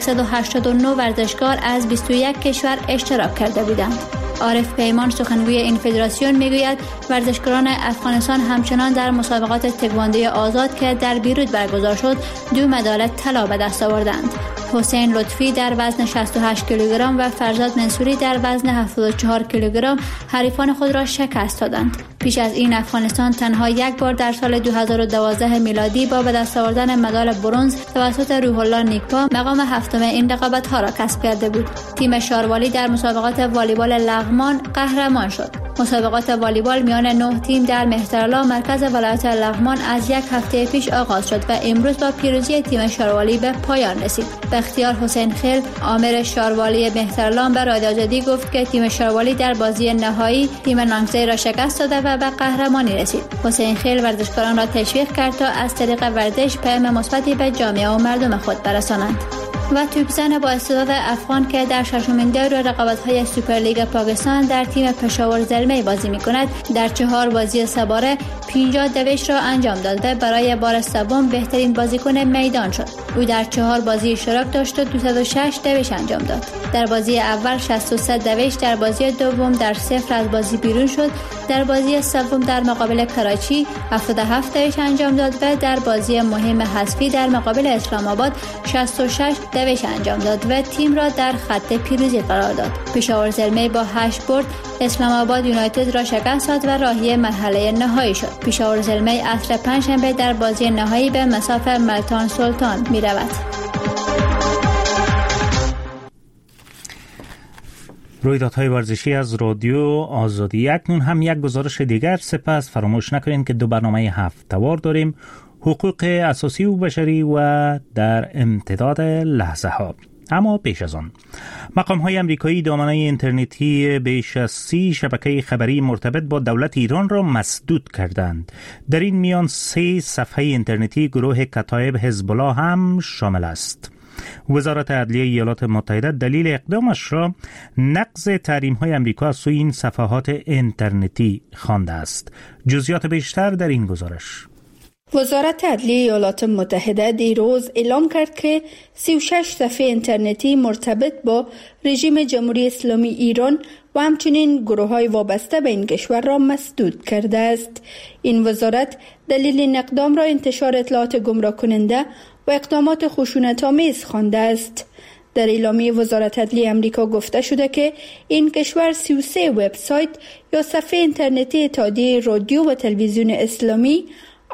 189 ورزشکار از 21 کشور اشتراک کرده بودند. عارف پیمان سخنگوی این فدراسیون میگوید ورزشکاران افغانستان همچنان در مسابقات تکواندوی آزاد که در بیروت برگزار شد 2 مدال طلا به دست آوردند. حسین لطفی در وزن 68 کیلوگرم و فرزاد منصوری در وزن 74 کیلوگرم حریفان خود را شکست دادند. پیش از این افغانستان تنها 1 بار در سال 2012 میلادی با به دست آوردن مدال برنز توسط روح الله نیکپا مقام 7م این رقابت‌ها را کسب کرده بود. تیم شاروالی در مسابقات والیبال لغمان قهرمان شد. مسابقات والیبال میان 9 تیم در مهترلام مرکز ولایت لغمان از 1 هفته پیش آغاز شد و امروز با پیروزی تیم شاروالی به پایان رسید. بختیار حسین خیل آمر شاروالی مهترلام به رادیو آزادی گفت که تیم شاروالی در بازی نهایی تیم نانگزی را شکست داده و به قهرمانی رسید. حسین خیل ورزشکاران را تشویق کرد تا از طریق ورزش پیام مثبتی به جامعه و مردم خود برسانند. و توپزن با استعداد افغان که در 6مین دور رقابت‌های سوپرلیگ پاکستان در تیم پشاور زلمی بازی می‌کند در 4 بازی سه‌باره 50 دوش را انجام داد و برای بار سوم بهترین بازیکن میدان شد. او در 4 بازی اشتراک داشت و 206 دوش انجام داد. در بازی اول 63 دوش، در بازی دوم در 0 از بازی بیرون شد، در بازی سوم در مقابل کراچی 77 دوش انجام داد و در بازی مهم حذفی در مقابل اسلام آباد 66 دوش انجام داد و تیم را در خط پیروزی قرار داد. پشاور زلمی با 8 برد اسلام آباد یونایتد را شکست داد و راهی مرحله نهایی شد. پیشاور زلمی عصر پنجشنبه در بازی نهایی به مصاف ملتان سلطان می رود. رویدادهای ورزشی از رادیو آزادی. اکنون هم یک گزارش دیگر، سپس فراموش نکنید که 2 برنامه هفته‌وار داریم: حقوق اساسی و بشری و در امتداد لحظه ها. اما پیش از آن، مقام‌های امریکایی دامنه اینترنتی بیش از 30 شبکه خبری مرتبط با دولت ایران را مسدود کردند. در این میان 3 صفحه اینترنتی گروه کتایب حزب الله هم شامل است. وزارت عدلیه ایالات متحده دلیل اقدامش را نقض تحریم‌های آمریکا از سوی این صفحات اینترنتی خوانده است. جزئیات بیشتر در این گزارش. وزارت عدلیه ایالات متحده دیروز اعلام کرد که 36 صفحه اینترنتی مرتبط با رژیم جمهوری اسلامی ایران و همچنین گروه‌های وابسته به این کشور را مسدود کرده است. این وزارت دلیل این اقدام را انتشار اطلاعات گمراه کننده و اقدامات خشونت‌آمیز خوانده است. در اعلامیه وزارت عدلیه آمریکا گفته شده که این کشور 33 وبسایت یا صفحه اینترنتی اتحادیه رادیو و تلویزیون اسلامی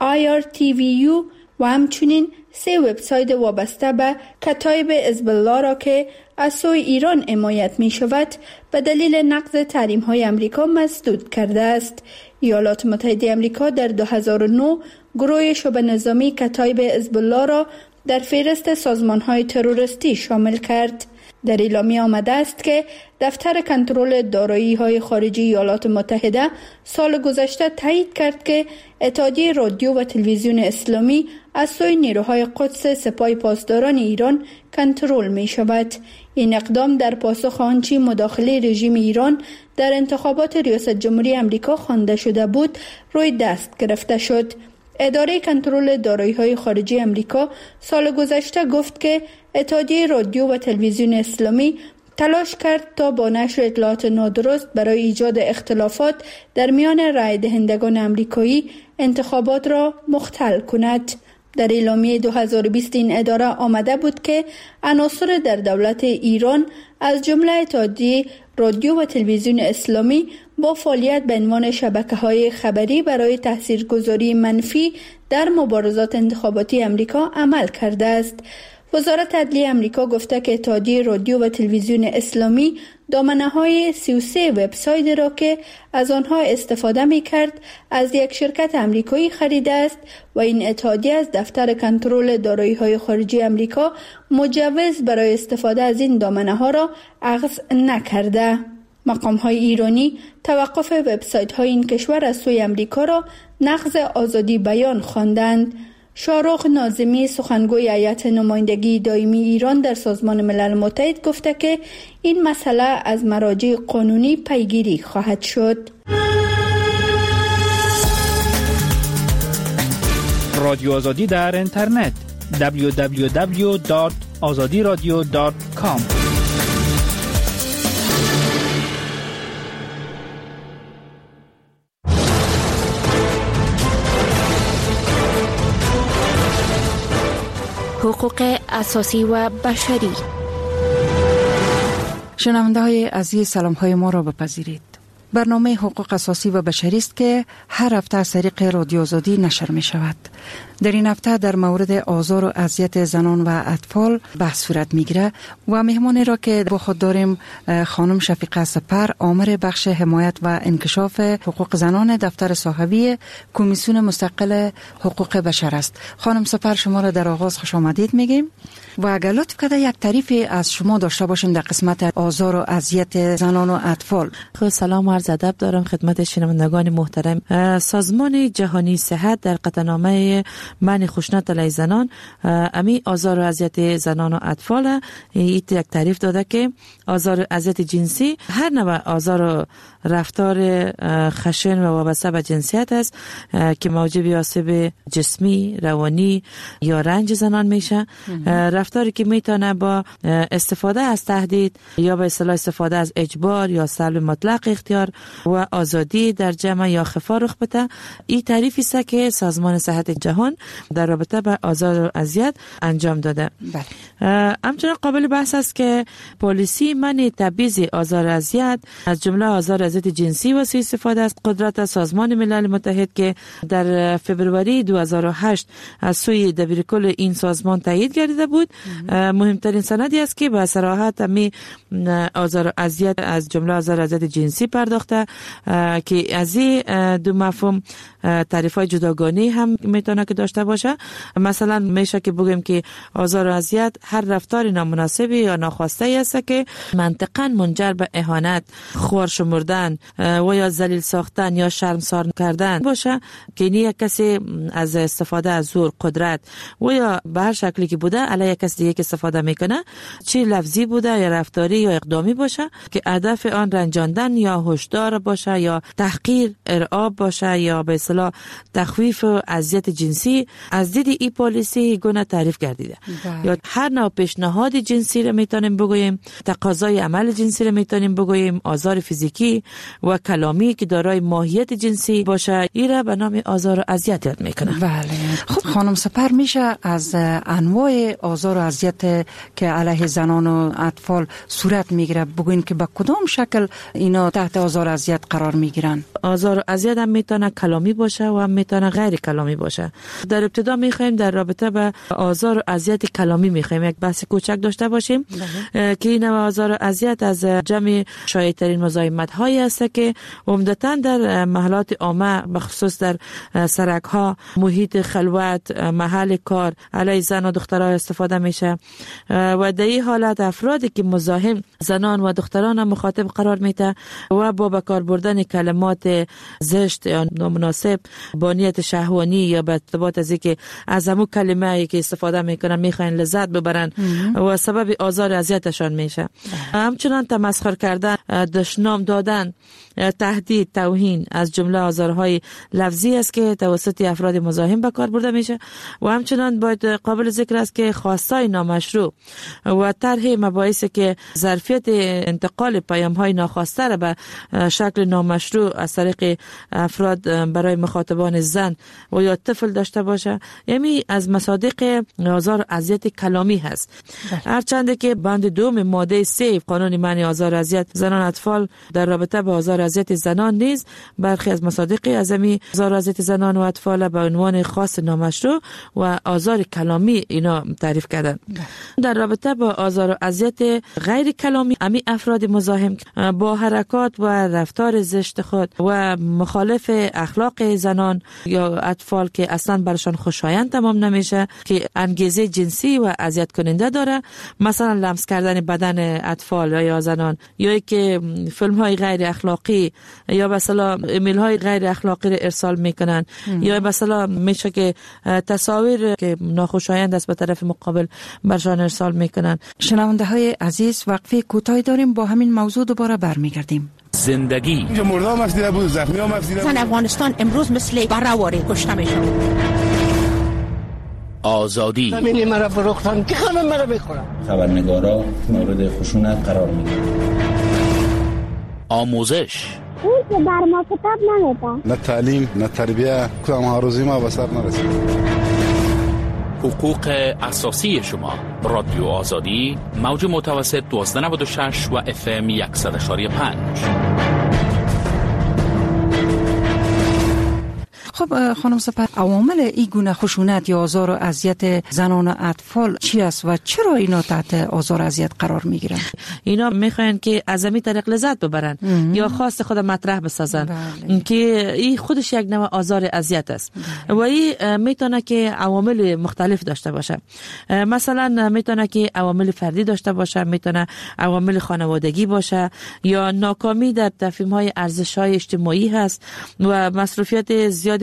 IRTVU و همچنین 3 وبسایت وابسته به کتایب حزب الله را که از سوی ایران حمایت می شود به دلیل نقض تحریم‌های آمریکا مسدود کرده است. ایالات متحده آمریکا در 2009 گروه شبه نظامی کتایب حزب الله را در فهرست سازمان‌های تروریستی شامل کرد. در اعلامیه آمده است که دفتر کنترل دارایی‌های خارجی ایالات متحده سال گذشته تایید کرد که اتحادیه رادیو و تلویزیون اسلامی از سوی نیروهای قدس سپاه پاسداران ایران کنترل می شود. این اقدام در پاسخ آنچه مداخله رژیم ایران در انتخابات ریاست جمهوری آمریکا خوانده شده بود روی دست گرفته شد. اداره کنترل دارایی‌های خارجی آمریکا سال گذشته گفت که اتحادیه رادیو و تلویزیون اسلامی تلاش کرد تا با نشر اطلاعات نادرست برای ایجاد اختلافات در میان رای دهندگان آمریکایی انتخابات را مختل کند. در اعلامیه 2020 این اداره آمده بود که عناصر در دولت ایران از جمله اتحادیه رادیو و تلویزیون اسلامی با فعالیت به عنوان شبکه‌های خبری برای تاثیرگذاری منفی در مبارزات انتخاباتی آمریکا عمل کرده است. وزارت عدلیه آمریکا گفته که اتحادیه رادیو و تلویزیون اسلامی دامنه‌های 33 وبسایت را که از آنها استفاده می‌کرد از یک شرکت آمریکایی خریده است و این اتحادیه از دفتر کنترل دارایی‌های خارجی آمریکا مجوز برای استفاده از این دامنه‌ها را اخذ نکرده. مقام‌های ایرانی توقف وبسایت‌های این کشور از سوی آمریکا را نقض آزادی بیان خواندند. شاهرخ ناظمی سخنگوی هیئت نمایندگی دائمی ایران در سازمان ملل متحد گفته که این مسئله از مراجع قانونی پیگیری خواهد شد. رادیو آزادی در اینترنت www.azadiradio.com. حقوق اساسی و بشری. شنونده های عزیز، سلام های ما را بپذیرید. برنامه حقوق اساسی و بشری است که هر هفته از طریق رادیو آزادی نشر می شود. در این هفته در مورد آزار و اذیت زنان و اطفال بحث صورت می گیره و مهمانی را که با خود داریم خانم شفیقه سپر، آمر بخش حمایت و انکشاف حقوق زنان دفتر صاحبی کمیسیون مستقل حقوق بشر است. خانم سپر، شما را در آغاز خوش آمدید میگیم و اگر لطف کرده یک تعریفی از شما داشته باشیم در قسمت آزار و اذیت زنان و اطفال. خب سلام و عرض ادب دارم خدمت شنوندگان محترم. سازمان جهانی صحت در قطعنامه منع خشونت علیه زنان امی آزار و اذیت زنان و اطفال یک تعریف داده که آزار و اذیت جنسی هر نوع آزار و رفتار خشن و وابسته به جنسیت است که موجب آسیب جسمی، روانی یا رنج زنان میشه. رفتار رفتاری که میتونه با استفاده از تهدید یا به اصطلاح استفاده از اجبار یا سلب مطلق اختیار و آزادی در جمع یا خفا رخ بده. این تعریفی است که سازمان صحت جهان در رابطه با آزار و اذیت انجام داده. همچنین قابل بحث است که پالیسی منع تبعیض آزار و اذیت از جمله آزار و اذیت جنسی و سوء استفاده از قدرت از سازمان ملل متحد که در فوریه 2008 از سوی دبیرکل این سازمان تایید گردیده بود، مهمترین سندی است که به صراحت می آزار و اذیت از جمله آزار و اذیت جنسی پرداخته که از این دو مفهوم تعریف‌های جداگانه هم میتونه که داشته باشه. مثلا میشه که بگیم که آزار و اذیت هر رفتار نامناسب یا ناخواسته است که منطقاً منجر به اهانت، خوار شمردن و یا ذلیل ساختن یا شرمسار کردن باشه که یک کسی از استفاده از زور، قدرت و یا به هر شکلی که بوده علیه کسی دیگه که استفاده میکنه، چه لفظی بوده یا رفتاری یا اقدامی باشه که هدف آن رنجاندن یا هشدار باشه یا تحقیر، ارعاب باشه یا به اصطلاح تخویف و اذیت جنسی، از دید این پالیسی گونه تعریف گردیده. یا هر نوع پیشنهاد جنسی رو میتونیم بگوییم، تقاضای عمل جنسی رو میتونیم بگوییم، آزار فیزیکی و کلامی که دارای ماهیت جنسی باشه، این را به نام آزار و اذیت یاد میکنه. بله. خب خانم سپر، میشه از انواع آزار و اذیت که علیه زنان و اطفال صورت میگیره بگوین که به کدام شکل اینا تحت آزار و اذیت قرار میگیرن؟ آزار و اذیت هم میتونه کلامی باشه و هم میتونه غیر کلامی باشه. در ابتدا میخوایم در رابطه با آزار و اذیت کلامی میخوایم یک بحث کوچک داشته باشیم که این آزار و اذیت از جمع شایع‌ترین مزاحمت هایی است که عمدتاً در محلات عامه، بخصوص در سرک ها، محیط خلوت، محل کار علیه زن و دخترها استفاده میشه و در این حالت افرادی که مزاحم زنان و دختران مخاطب قرار میده و با بکار بردن کلمات زشت یا نامناسب با نیت شهوانی یا به ارتباط از اینکه از همون کلمه‌ای که استفاده میکنن میخواین لذت ببرن و سبب آزار اذیتشان میشه. همچنان تمسخر کردن، دشنام دادن، تهدید، توهین از جمله آزارهای لفظی است که توسط افراد مزاحم به کار برده میشه و همچنان باید قابل ذکر است که خواستای نامشروع و طرح مباحثی که ظرفیت انتقال پیام‌های ناخواسته را به شکل نامشروع از طریق افراد برای مخاطبان زن و یا طفل داشته باشه، یعنی از مصادیق آزار و اذیت کلامی هست. هرچند که بند دوم ماده 3 قانون منع آزار و اذیت زنان و اطفال در رابطه با آزار و اذیت زنان نیز برخی از مصادیق اعظمی آزار و اذیت زنان و اطفال به عنوان خاص نامشروع و آزار کلامی اینا تعریف کردن. در رابطه با آزار و اذیت غیر کلامی، امی افراد مزاحم با حرکات و رفتار زشت خود و مخالف اخلاق زنان یا اطفال که اصلا برشان خوشایند تمام نمیشه، که انگیزه جنسی و اذیت کننده داره، مثلا لمس کردن بدن اطفال یا زنان، یا که فیلم های غیر اخلاقی یا مثلا ایمیل های غیر اخلاقی را ارسال میکنن یا مثلا میشه که تصاویر که ناخوشایند است به طرف مقابل برشان ارسال میکنن. شنونده های عزیز، وقفه کوتاهی داریم، با همین موضوع دوباره برمیگردیم. زندگی اینجا مردم مسیده بود، زخمی هم مسیده بود. افغانستان امروز مثل برآوری کشته میشه. آزادی همینی مرا فروختن که خانم مرا بخورم. خبرنگارا مورد خشونت قرار میگیرن. آموزش اون که بر ما کتاب نمیدن، نه تعلیم نه تربیه، کدام ها روزی ما به سر نرسید. حقوق اساسی شما. رادیو آزادی، موج متوسط 1296 و FM 100.5. خب خانم سپر، عوامل این گونه خشونت یا آزار و اذیت زنان و اطفال چی است و چرا اینا تحت آزار و اذیت قرار میگیرن؟ اینا میخواین که از همین طریق لذت ببرن یا خواست خود مطرح بسازن که این خودش یک نوع آزار اذیت است و این میتونه که عوامل مختلف داشته باشه. مثلا میتونه که عوامل فردی داشته باشه، میتونه عوامل خانوادگی باشه یا ناکامی در تفهیم های ارزش های اجتماعی هست و مصروفیت زیادی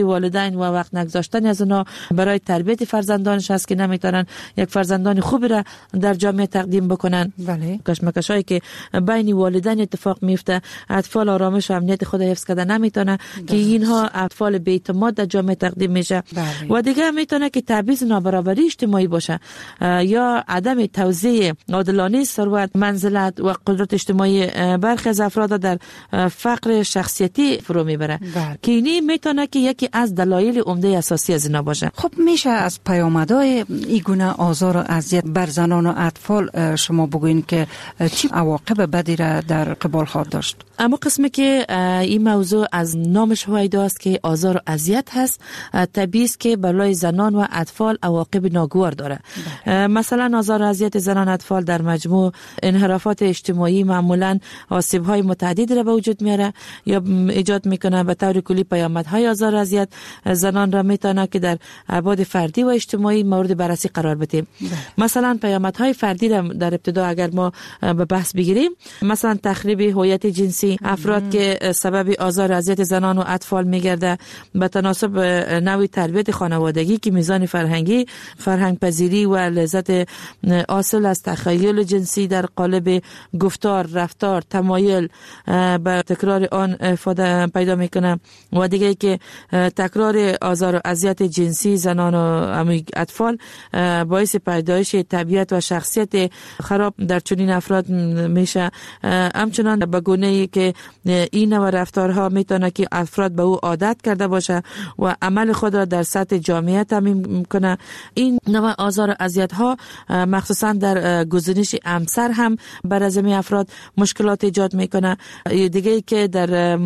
والدین و وقت نگذاشتن از اونا برای تربیت فرزندانش است که نمیتونن یک فرزندان خوبی را در جامعه تقدیم بکنن. بله. کشمکشایی که بین والدین اتفاق میفته، اطفال آرامش و امنیت خود حفظ کرده نمیتونه که اینها اطفال بی‌اعتماد در جامعه تقدیم میشه. و دیگه میتونه که تبعیض نابرابری اجتماعی باشه یا عدم توزیع عادلانه ثروت، منزلت و قدرت اجتماعی برخی از افراد در فقر شخصیتی فرو میبره که اینی میتونه که یکی از دلایل عمده اساسی از اینا باشه. خب میشه از پیامدهای این گونه آزار و اذیت بر زنان و اطفال شما بگوین که چی عواقب بدی را در قبال خواهد داشت؟ اما قسمی که این موضوع از نامش هویدا است که آزار و اذیت هست، طبیعی است که برای زنان و اطفال عواقب ناگوار داره. مثلا آزار و اذیت زنان و اطفال در مجموع انحرافات اجتماعی معمولا آسیب‌های متعدد را به وجود میاره یا ایجاد میکنه. به طور کلی پیامدهای آزار و اذیت زنان را میتونه که در ابعاد فردی و اجتماعی مورد بررسی قرار بدیم. مثلا پیامدهای فردی را در ابتدا اگر ما به بحث بگیریم، مثلا تخریب هویت جنسی، افراد که سبب آزار و اذیت زنان و اطفال میگرده به تناسب نوع تربیت خانوادگی که میزان فرهنگی، فرهنگ پذیری و لذت حاصل از تخیل جنسی در قالب گفتار، رفتار، تمایل به تکرار آن افاده پیدا میکنه. و دیگه که تکرار آزار و اذیت جنسی زنان و اطفال باعث پیدایش طبیعت و شخصیت خراب در چنین افراد میشه. همچنان به گونه‌ای که این نوع رفتارها میتونه که افراد به او عادت کرده باشه و عمل خود را در سطح جامعه تامین کنه. این نوع آزار و اذیت ها مخصوصا در گزینش امسر هم بر از افراد مشکلات ایجاد میکنه. دیگه که در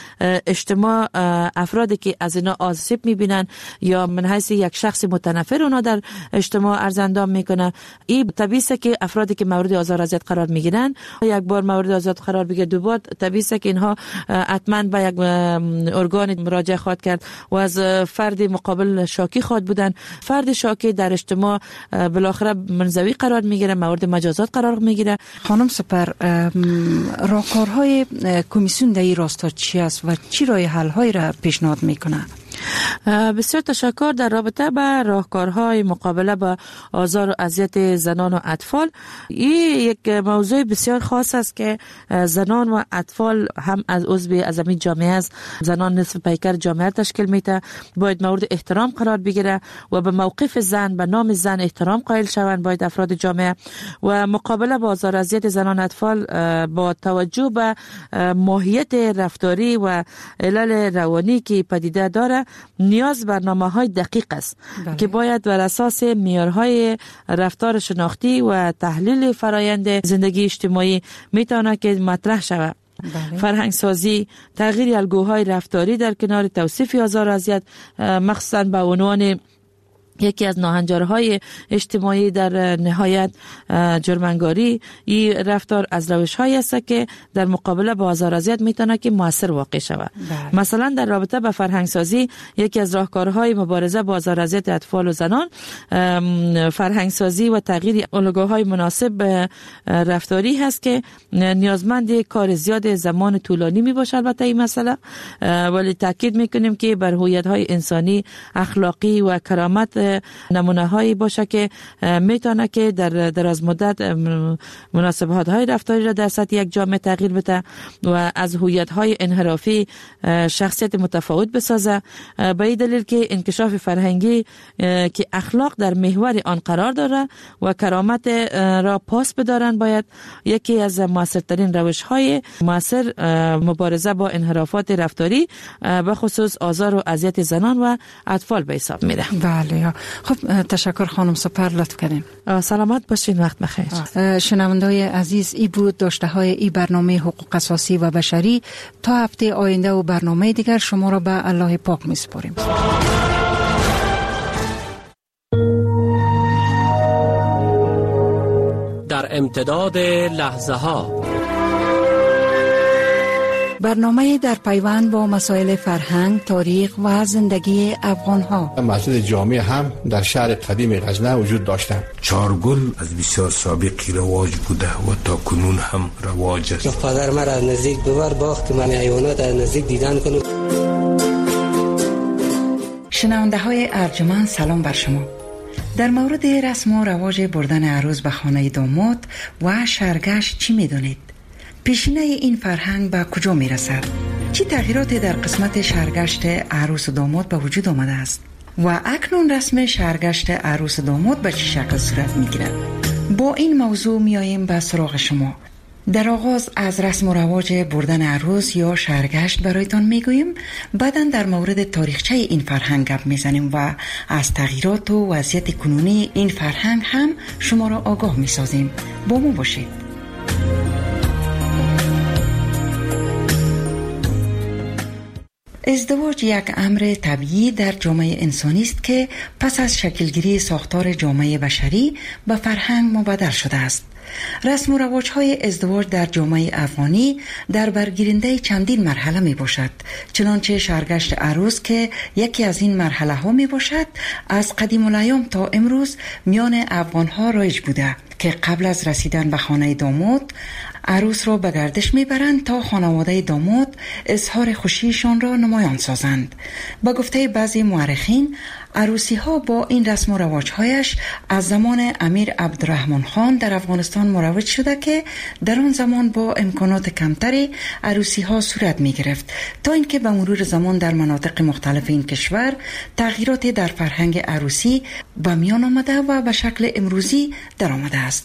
اجتماع افرادی که از اینا آسیب میبینن یا من حیث یک شخص متنفر اونا در اجتماع ارزندام میکنه. این طبیعی است که افرادی که مورد آزار و اذیت قرار میگیرن، یک بار مورد آزار قرار بگیره، دوبار طبیعی است که اینها حتما به یک ارگان مراجعه خواهد کرد و از فرد مقابل شاکی خواهد بودن. فرد شاکی در اجتماع بالاخره منزوی قرار میگیره، مورد مجازات قرار میگیره. خانم سپر، راهکارهای کمیسیون در این راستا چی است و چی راه حل هایی را پیشنهاد میکنه؟ بسیار تشکر. در رابطه با راهکارهای مقابله با آزار و اذیت زنان و اطفال، این یک موضوع بسیار خاص است که زنان و اطفال هم از عضو از این جامعه است. زنان نصف پیکر جامعه تشکیل میده، باید مورد احترام قرار بگیره و به موقف زن، به نام زن احترام قائل شوند باید افراد جامعه. و مقابله با آزار و اذیت زنان و اطفال با توجه به ماهیت رفتاری و علل روانی که پدیده داره، نیاز برنامه‌های دقیق است که باید بر اساس معیارهای رفتار شناختی و تحلیل فرایند زندگی اجتماعی میتونه که مطرح شود. فرهنگ سازی، تغییر الگوهای رفتاری در کنار توصیف آزار و اذیت، مخصوصا به عنوان یکی از ناهنجارهای اجتماعی در نهایت جرم‌انگاری، این رفتار از روش‌هایی است که در مقابله با آزار و اذیت میتونه که موثر واقع شود. مثلا در رابطه با فرهنگ سازی، یکی از راهکارهای مبارزه با آزار و اذیت اطفال و زنان فرهنگ سازی و تغییر الگوهای مناسب رفتاری هست که نیازمند کار زیاد زمان طولانی می باشه. البته این مسئله، ولی تاکید میکنیم که بر هویت‌های انسانی، اخلاقی و کرامت نمونه هایی باشه که میتونه که در دراز مدت مناسبات های رفتاری را در سطح یک جامعه تغییر بده و از هویت های انحرافی شخصیت متفاوت بسازه. به این دلیل که انکشاف فرهنگی که اخلاق در محور آن قرار داره و کرامت را پاس بدارن باید یکی از موثرترین روش های موثر مبارزه با انحرافات رفتاری به خصوص آزار و اذیت زنان و اطفال به حساب میره. بله. خب تشکر خانم سپر، لطف کردین. سلامت باشین، وقت بخیر. شنونده‌های عزیز، این بود داشته های این برنامه حقوق اساسی و بشری. تا هفته آینده و برنامه دیگر شما را به الله پاک میسپاریم. در امتداد لحظه ها، برنامه در پیوند با مسائل فرهنگ، تاریخ و زندگی افغان ها. مسجد جامع هم در شهر قدیم غزنه وجود داشتند. چارگل از بسیار سابقی رواج بوده و تا کنون هم رواج است. پدر مرا از نزدیک ببر باخت من حیوانات از نزدیک دیدن کنم. شنونده های ارجمند سلام بر شما. در مورد رسم و رواج بردن عروس به خانه داماد و شرگشت چی میدونید؟ پیشینه این فرهنگ به کجا میرسد؟ چه تغییراتی در قسمت شرگشت عروس و داماد به وجود آمده است؟ و اکنون رسم شرگشت عروس و داماد به چه شکل صورت میگیرد؟ با این موضوع میاییم به سراغ شما. در آغاز از رسم و رواج بردن عروس یا شرگشت برایتان میگوییم، بعداً در مورد تاریخچه این فرهنگ گپ میزنیم و از تغییرات و وضعیت کنونی این فرهنگ هم شما را آگاه میسازیم. با ما باشید. ازدواج یک امر طبیعی در جامعه انسانی است که پس از شکلگیری ساختار جامعه بشری به فرهنگ مبدل شده است. رسم و رواج‌های ازدواج در جامعه افغانی در برگیرنده چندین مرحله می باشد. چنانچه شرگشت عروس که یکی از این مرحله ها می باشد، از قدیم الایام تا امروز میان افغان ها رایج بوده که قبل از رسیدن به خانه داماد عروس را به گردش میبرند تا خانواده داماد اظهار خوشیشان را نمایان سازند. با گفته بعضی مورخین، عروسی ها با این رسم و رواجهایش از زمان امیر عبدالرحمن خان در افغانستان مروج شده که در آن زمان با امکانات کمتری عروسی ها صورت می گرفت، تا اینکه به مرور زمان در مناطق مختلف این کشور تغییراتی در فرهنگ عروسی به میان آمده و به شکل امروزی در آمده است.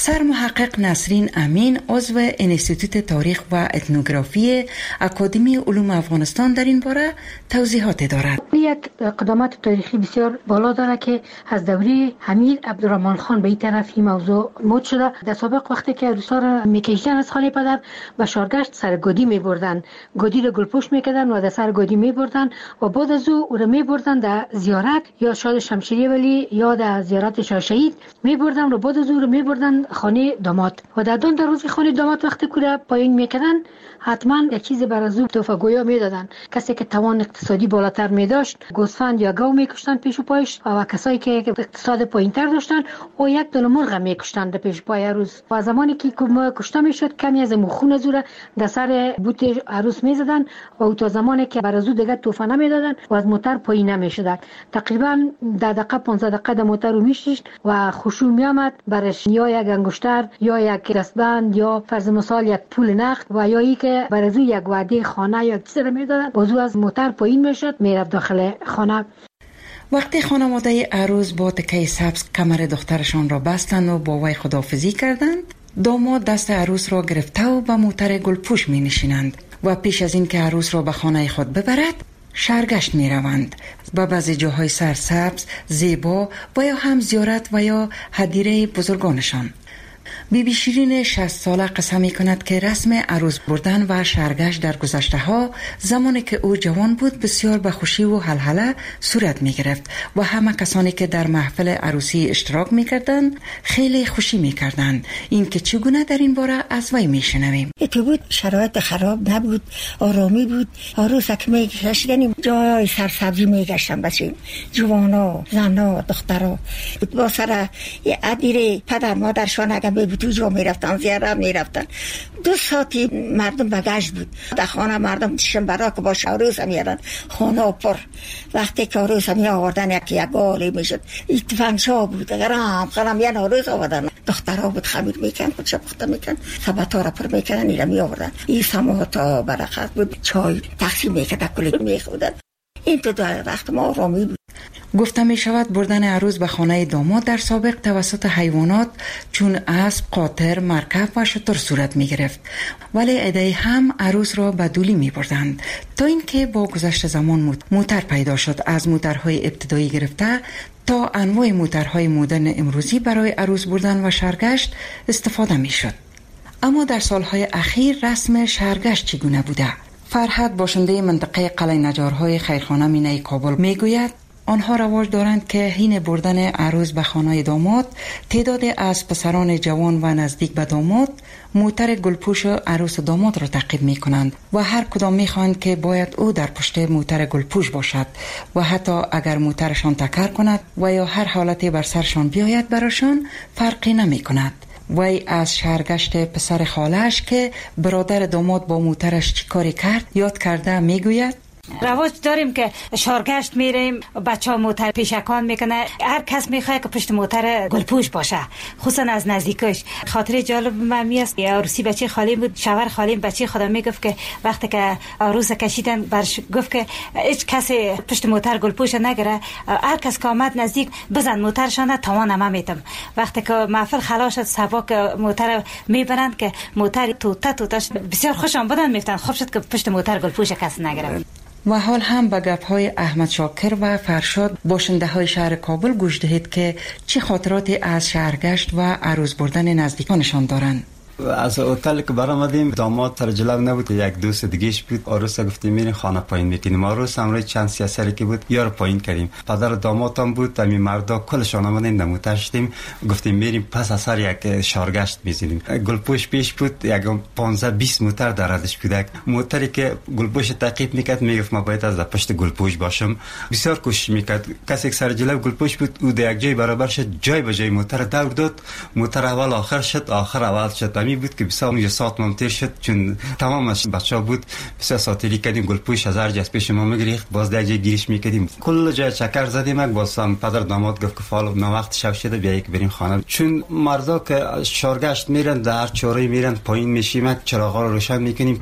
سرمحقق نسرین امین، عضو انستیتوت تاریخ و اتنوگرافی اکادمی علوم افغانستان، در این باره توضیحات دارد. یک اقدامات تاریخی بسیار بالا داره که از دوره امیر عبدالرحمن خان به این طرف این موضوع مد شده. در سابق وقتی که عروسا را میکشیدن از خانه پدر و شارگشت سر گودی میبردن، گودی را گلپوش میکردن و در سر گودی میبردن و بعد از او را میبردن در زیارت یا شاد شمشیری ولی یا در زیارت شاه شهید میبردن و بعد از او را میبردن خانه داماد و در دون در روز خانه داماد وقتی کوره پایین میکردن حتما یک چیز برای او تحفه گویا میدادن. کسی که توان اقتصادی بالاتر میداشت گوسفند یا گاو میکشتن پیش و پایش و کسایی که اقتصاد پایینتر داشتن او یک دونه مرغ میکشتن در پیش پای عروس و زمانی که کشته میشد کمی از مخون از او در سر بوت عروس میزدن و او تا زمانی که برای او دیگه تحفه نمیدادن و از موتر پایین نمیشد. تقریبا 10 دقیقه 15 دقیقه در موتر رو میشید و خشوع میامد برش یا یک انگشتر یا یک دستبند یا فرض مثال یک پول نقد و یا ای که برای او یک وعده خانه یا چیزی رو میدادن بازو از موتر پایین میشد میرفت داخل خانه. وقتی خانواده عروس با تکه سبز کمر دخترشان را بستند و با وی خداحافظی کردند، داماد دست عروس را گرفته و به موتر گلپوش می نشینند و پیش از این که عروس را به خانه خود ببرد شرگشت می روند. و بعضی جاهای سرسبز، زیبا و یا هم زیارت و یا هدیره بزرگانشان. بیبی شیرین 60 ساله قسم می کند که رسم عروس بردن و شرگشت در گذشته ها زمانی که او جوان بود بسیار به خوشی و هلهله صورت می گرفت و همه کسانی که در محفل عروسی اشتراک می کردند خیلی خوشی می کردند. این که چگونه در این باره از وی می شنویم. تو بود شرایط خراب نبود، آرامی بود. عروس که می گشتن جای سرسبزی می گشتن بچین جوانا، زنا، دخترا با سر ادیره پدر مادرشان اگر به تو جا میرفتن زیارت میرفتن. 2 ساعتی مردم بگشت بود در خانه. مردم شنبرا که با عروس میارن خانه پر. وقتی که عروس می آوردن یک گالی میشد اتفنگشا بود غرام یعنی عروس آوردن دخترها بود خمیر میکن خودشا پخته میکن سبتا را پر میکنن ایره می آوردن. این سماعتا برکت بود چای تقسیم میکرد کلی میخودن. این تو در وقت ما آرامی بود. گفته می شود بردن عروس به خانه داماد در سابق توسط حیوانات چون اسب، قاطر، مرکب و شتر صورت می گرفت، ولی عده‌ای هم عروس را به دولی می بردند تا اینکه با گذشت زمان موتر پیدا شد. از موترهای ابتدایی گرفته تا انواع موترهای مدرن امروزی برای عروس بردن و شرگشت استفاده می شد. اما در سالهای اخیر رسم شرگشت چگونه بوده؟ فرهاد باشنده منطقه قلعه نجارهای خیرخانه مینای کابل می گوید آنها رواج دارند که حین بردن عروس به خانه داماد تعداد از پسران جوان و نزدیک به داماد موتر گلپوش عروس داماد را تعقیب می کنند و هر کدام می خواهند که باید او در پشت موتر گلپوش باشد و حتی اگر موترشان تکر کند و یا هر حالتی بر سرشان بیاید براشان فرقی نمی کند. وی از شرگشت پسر خالش که برادر داماد با موترش چی کاری کرد یاد کرده می گوید رواج داریم که شارگشت میریم، بچه ها موتر پیشکان میکنه، هر کس میخواد که پشت موتر گلپوش باشه، خصوصا از نزدیکش. خاطر جالب من است عروسی بچه خالی بود، شوهر خالی بچه خودم میگفت که وقتی که عروس کشیدن برش گفت که هیچ کسی پشت موتر گلپوش نگره، هر کس که آمد نزدیک بزن موترشان توان ما میتم. وقتی که محفل خلاص شد سباک موتر میبرند که موتر توتاش بسیار خوشم بدن میفتن، خوب شد که پشت موتر گلپوش کس نگره. و حال هم به گپ‌های احمد شاکر و فرشاد باشنده های شهر کابل گوش دهید که چه خاطراتی از شهرگشت و عروس بردن نزدیکانشان دارند. از هتل که برآمدیم داماد سر جلو نبود، یک دوست دیگه‌اش بود. عروس گفتیم میریم خانه پایین میکنیم. عروس همراه چند سیاسری که بود یار پایین کردیم. پدر داماد هم بود، همین مردا کلشان آمدیم نموتر شدیم، گفتیم میریم پس از سر یک شارگشت میزنیم. گلپوش پیش بود، یک 15-20 موتر دردش بود. موتری که گلپوش تعقیب میکرد میگفت ما باید از پشت گلپوش باشم. بسیار کوشش میکرد. کسی که سر جلو گلپوش بود او در یک جای برابر شد، جای به جای موتر دور داد. موتر اول آخر شد، آخر اول شد. بود که بسیار یه ساعت ممتر شد، چون تمامش بچه‌ها بود. بسیار ساتری کردیم، گلپوش از هر جاست پیش ما میگریخت، باز در جای گیریش میکردیم. کل جای چکر زدیم. باز هم پدر داماد گفت که فعلا نه وقت شب شده بیایی که بریم خانه، چون مردا که شارگشت میرن در هر چوری میرن پایین میشیم، چراغا رو روشن میکنیم.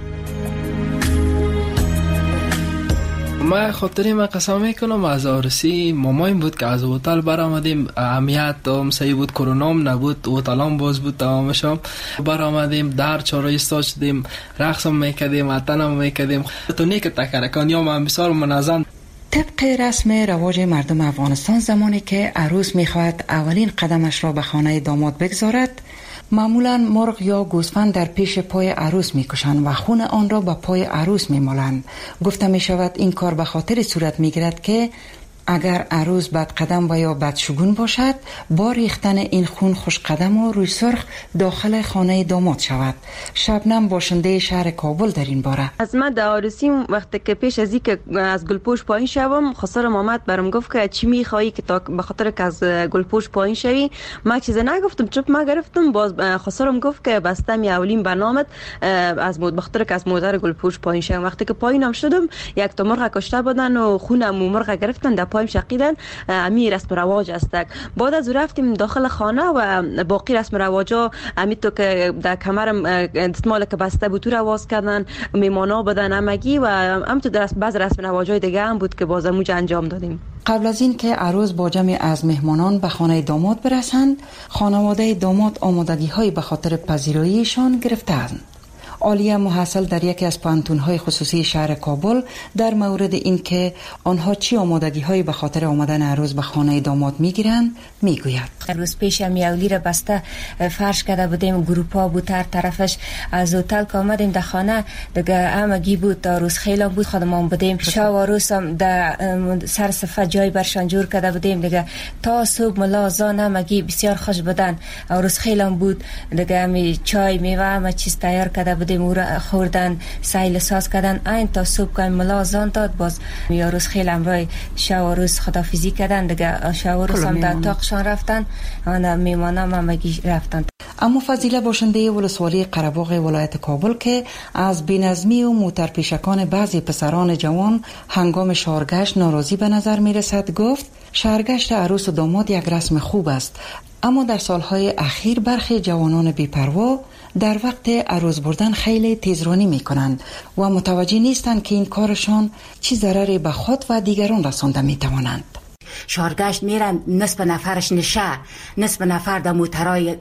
ما خاطری من قسم میکنم از عروسی مامایم بود که از هتل برآمدیم، امنیت هم صحیح بود، کرونا هم نبود، هتل هم باز بود تمامش. برآمدیم در چهارراه ایستاد شدیم، رقص هم میکردیم، اتن هم میکردیم. تو نیک تکرکانی هم بسیار منظم. طبق رسم رواج مردم افغانستان زمانی که عروس میخواهد اولین قدمش را به خانه داماد بگذارد، معمولا مرغ یا گوسفند در پیش پای عروس میکشند و خون آن را به پای عروس میمالند. گفته می شود این کار به خاطر صورت میگیرد که اگر عروس بد قدم و یا بدشگون باشد، با ریختن این خون خوش قدم و روی سرخ داخل خانه داماد شود. شبنم باشنده شهر کابل در این باره: از من در عروسی وقتی که پیش از اینکه از گلپوش پایین شوم، خسرم آمد برام گفت که چی میخوایی که تا به خاطر که از گلپوش پایین شوی. ما چیز نگفتم، چوب ما گرفتم. باز خسرم گفت که بسته می اولین برنامه از به خاطر که از موتر گلپوش پایین شوم. وقتی که پایینم شدم یک تا مرغ کشته بودن و خونم مرغ گرفتن پایم شقیدن. امی رسم رواج است. بعد از رفتیم داخل خانه و باقی رسم رواجا امی تو که در کمرم دستمال که بسته بود تو رواز کردن، میمانا بدن همگی و هم تو در بعض رسم رواجای دیگه هم بود که باز موج انجام دادیم. قبل از این که عروس با جمع از مهمانان به خانه داماد برسند، خانواده داماد آمادگی‌های به خاطر پذیراییشان گرفتند. عالیه محصل در یکی از پانتون‌های خصوصی شهر کابل در مورد این که آنها چی آمادگی‌هایی به خاطر آمدن عروس به خانه داماد می‌گیرند میگوید: روز پیش میاولی را بسته فرش کرده بودیم، گروپا بود هر طرفش. از هتل که آمدیم در خانه دیگه همگی بود، عروس خیلی بود، خودمان بودیم. شب عروس هم در سر صفه جای برشان جور کرده بودیم دیگه تا صبح ملازان همگی بسیار خوش بودن. عروس خیلی بود دیگه، همی چای میوه همه چیز تیار کرده بودیم، او را خوردن، سیل ساز کردن این تا صبح که ملازان داد. باز عروس خیلی امروی شب عروس خدافیزی کردن دیگه، شب عروس هم در اتاقشان رفتن، آن میمانم همگی رفتن. اما فضیله باشنده ولسوالی قره‌باغ ولایت کابل که از بی‌نظمی و موترپیشکان بعضی پسران جوان هنگام شارگشت ناراضی به نظر میرسد، گفت شارگشت عروس و داماد یک رسم خوب است، اما در سالهای اخیر برخی جوانان بی‌پروا در وقت عروس بردن خیلی تیزرانی میکنند و متوجه نیستند که این کارشان چی ضرری به خود و دیگران رسانده میتوانند. شارگشت میرن، نصف نفرش نشه، نصف نفر در موترهای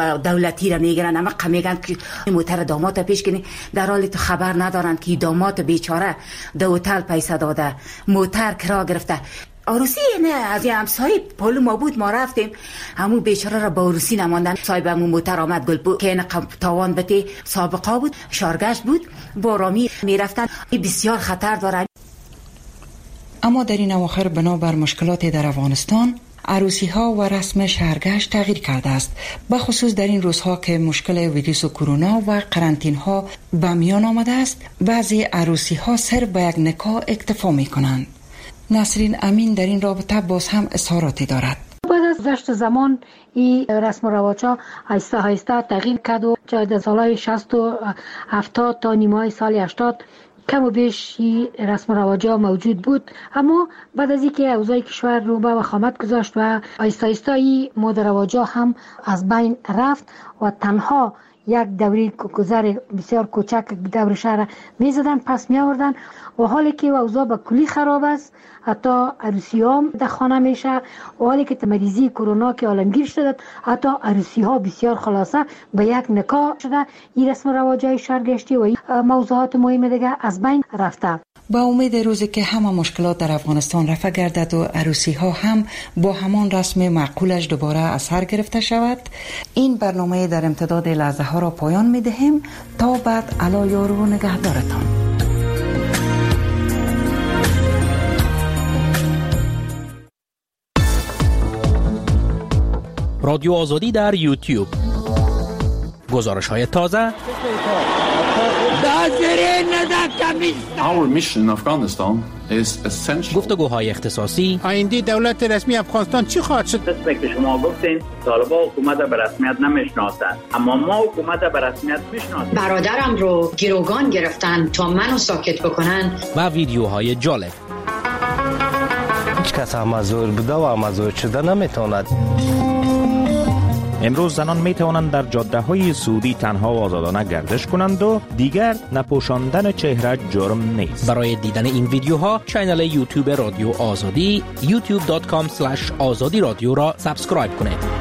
دولتی را میگیرن، همه میگن که موتر داماد پیش کنی، در حالی تو خبر ندارن که داماد بیچاره در هتل پیسه داده، موتر کرا گرفته. عروسی نه از یه همسایه پلو ما بود، ما رفتیم همون بیچاره را با عروسی نماندن. صاحب همون موتر آمد گلپو که تاوان بته سابقه بود، شارگشت بود، با رامی میرفتن، بسیار خطر داره. اما در این اواخر بنابر مشکلات در افغانستان، عروسی ها و رسم شهرگشت تغییر کرده است، به خصوص در این روزها که مشکل ویروس کرونا و قرنطینه ها به میان آمده است. بعضی عروسی ها صرف به یک نکاح اکتفا می کنند. نسرین امین در این رابطه باز هم اظهاراتی دارد. بعد از گذشت زمان این رسم و رواج‌ها آهسته آهسته تغییر کرد و در سالهای 60 و 70 تا نیمه سال 80 کم و بیش رسم و رواج‌ها موجود بود، اما بعد از اینکه اوضاع کشور رو به وخامت گذاشت و آیسته آیسته این مد و رواج‌ها هم از بین رفت و تنها یک دوری گذر بسیار کوچک دور شهر میزدن، پس می آوردن و حالی که اوضاع به کلی خراب است، حتی عروسی ها در خانه میشه و حالی که مریضی کرونا که عالمگیر شده، حتی عروسی ها بسیار خلاصه به یک نکاح شده. این رسم و رواج‌های شهرگشتی و این موضوعات مهم دیگه از بین رفته. با امید روزی که همه مشکلات در افغانستان رفع گردد و عروسی ها هم با همان رسم معقولش دوباره از سر گرفته شود، این برنامه در امتداد لحظه ها را پایان می دهیم. تا بعد علا یار و نگهدارتان. رادیو آزادی در یوتیوب، گزارش های تازه، Our mission in Afghanistan is essential. گفتگوهای اختصاصی. آینده دولت رسمی افغانستان چی خواهد شد؟ قسمی که شما گفتین طالبان حکومت به رسمیت نمیشناسند، اما ما حکومت به رسمیت میشناسیم. برادرم رو گروگان گرفتن تا منو ساکت بکنن. و ویدیوهای جالب. هیچ کس امازور بوده و امازور شده نمیتواند. امروز زنان می توانند در جاده های سعودی تنها و آزادانه گردش کنند و دیگر نپوشاندن چهره جرم نیست. برای دیدن این ویدیوها کانال یوتیوب رادیو آزادی youtube.com/azadi radio را سابسکرایب کنید.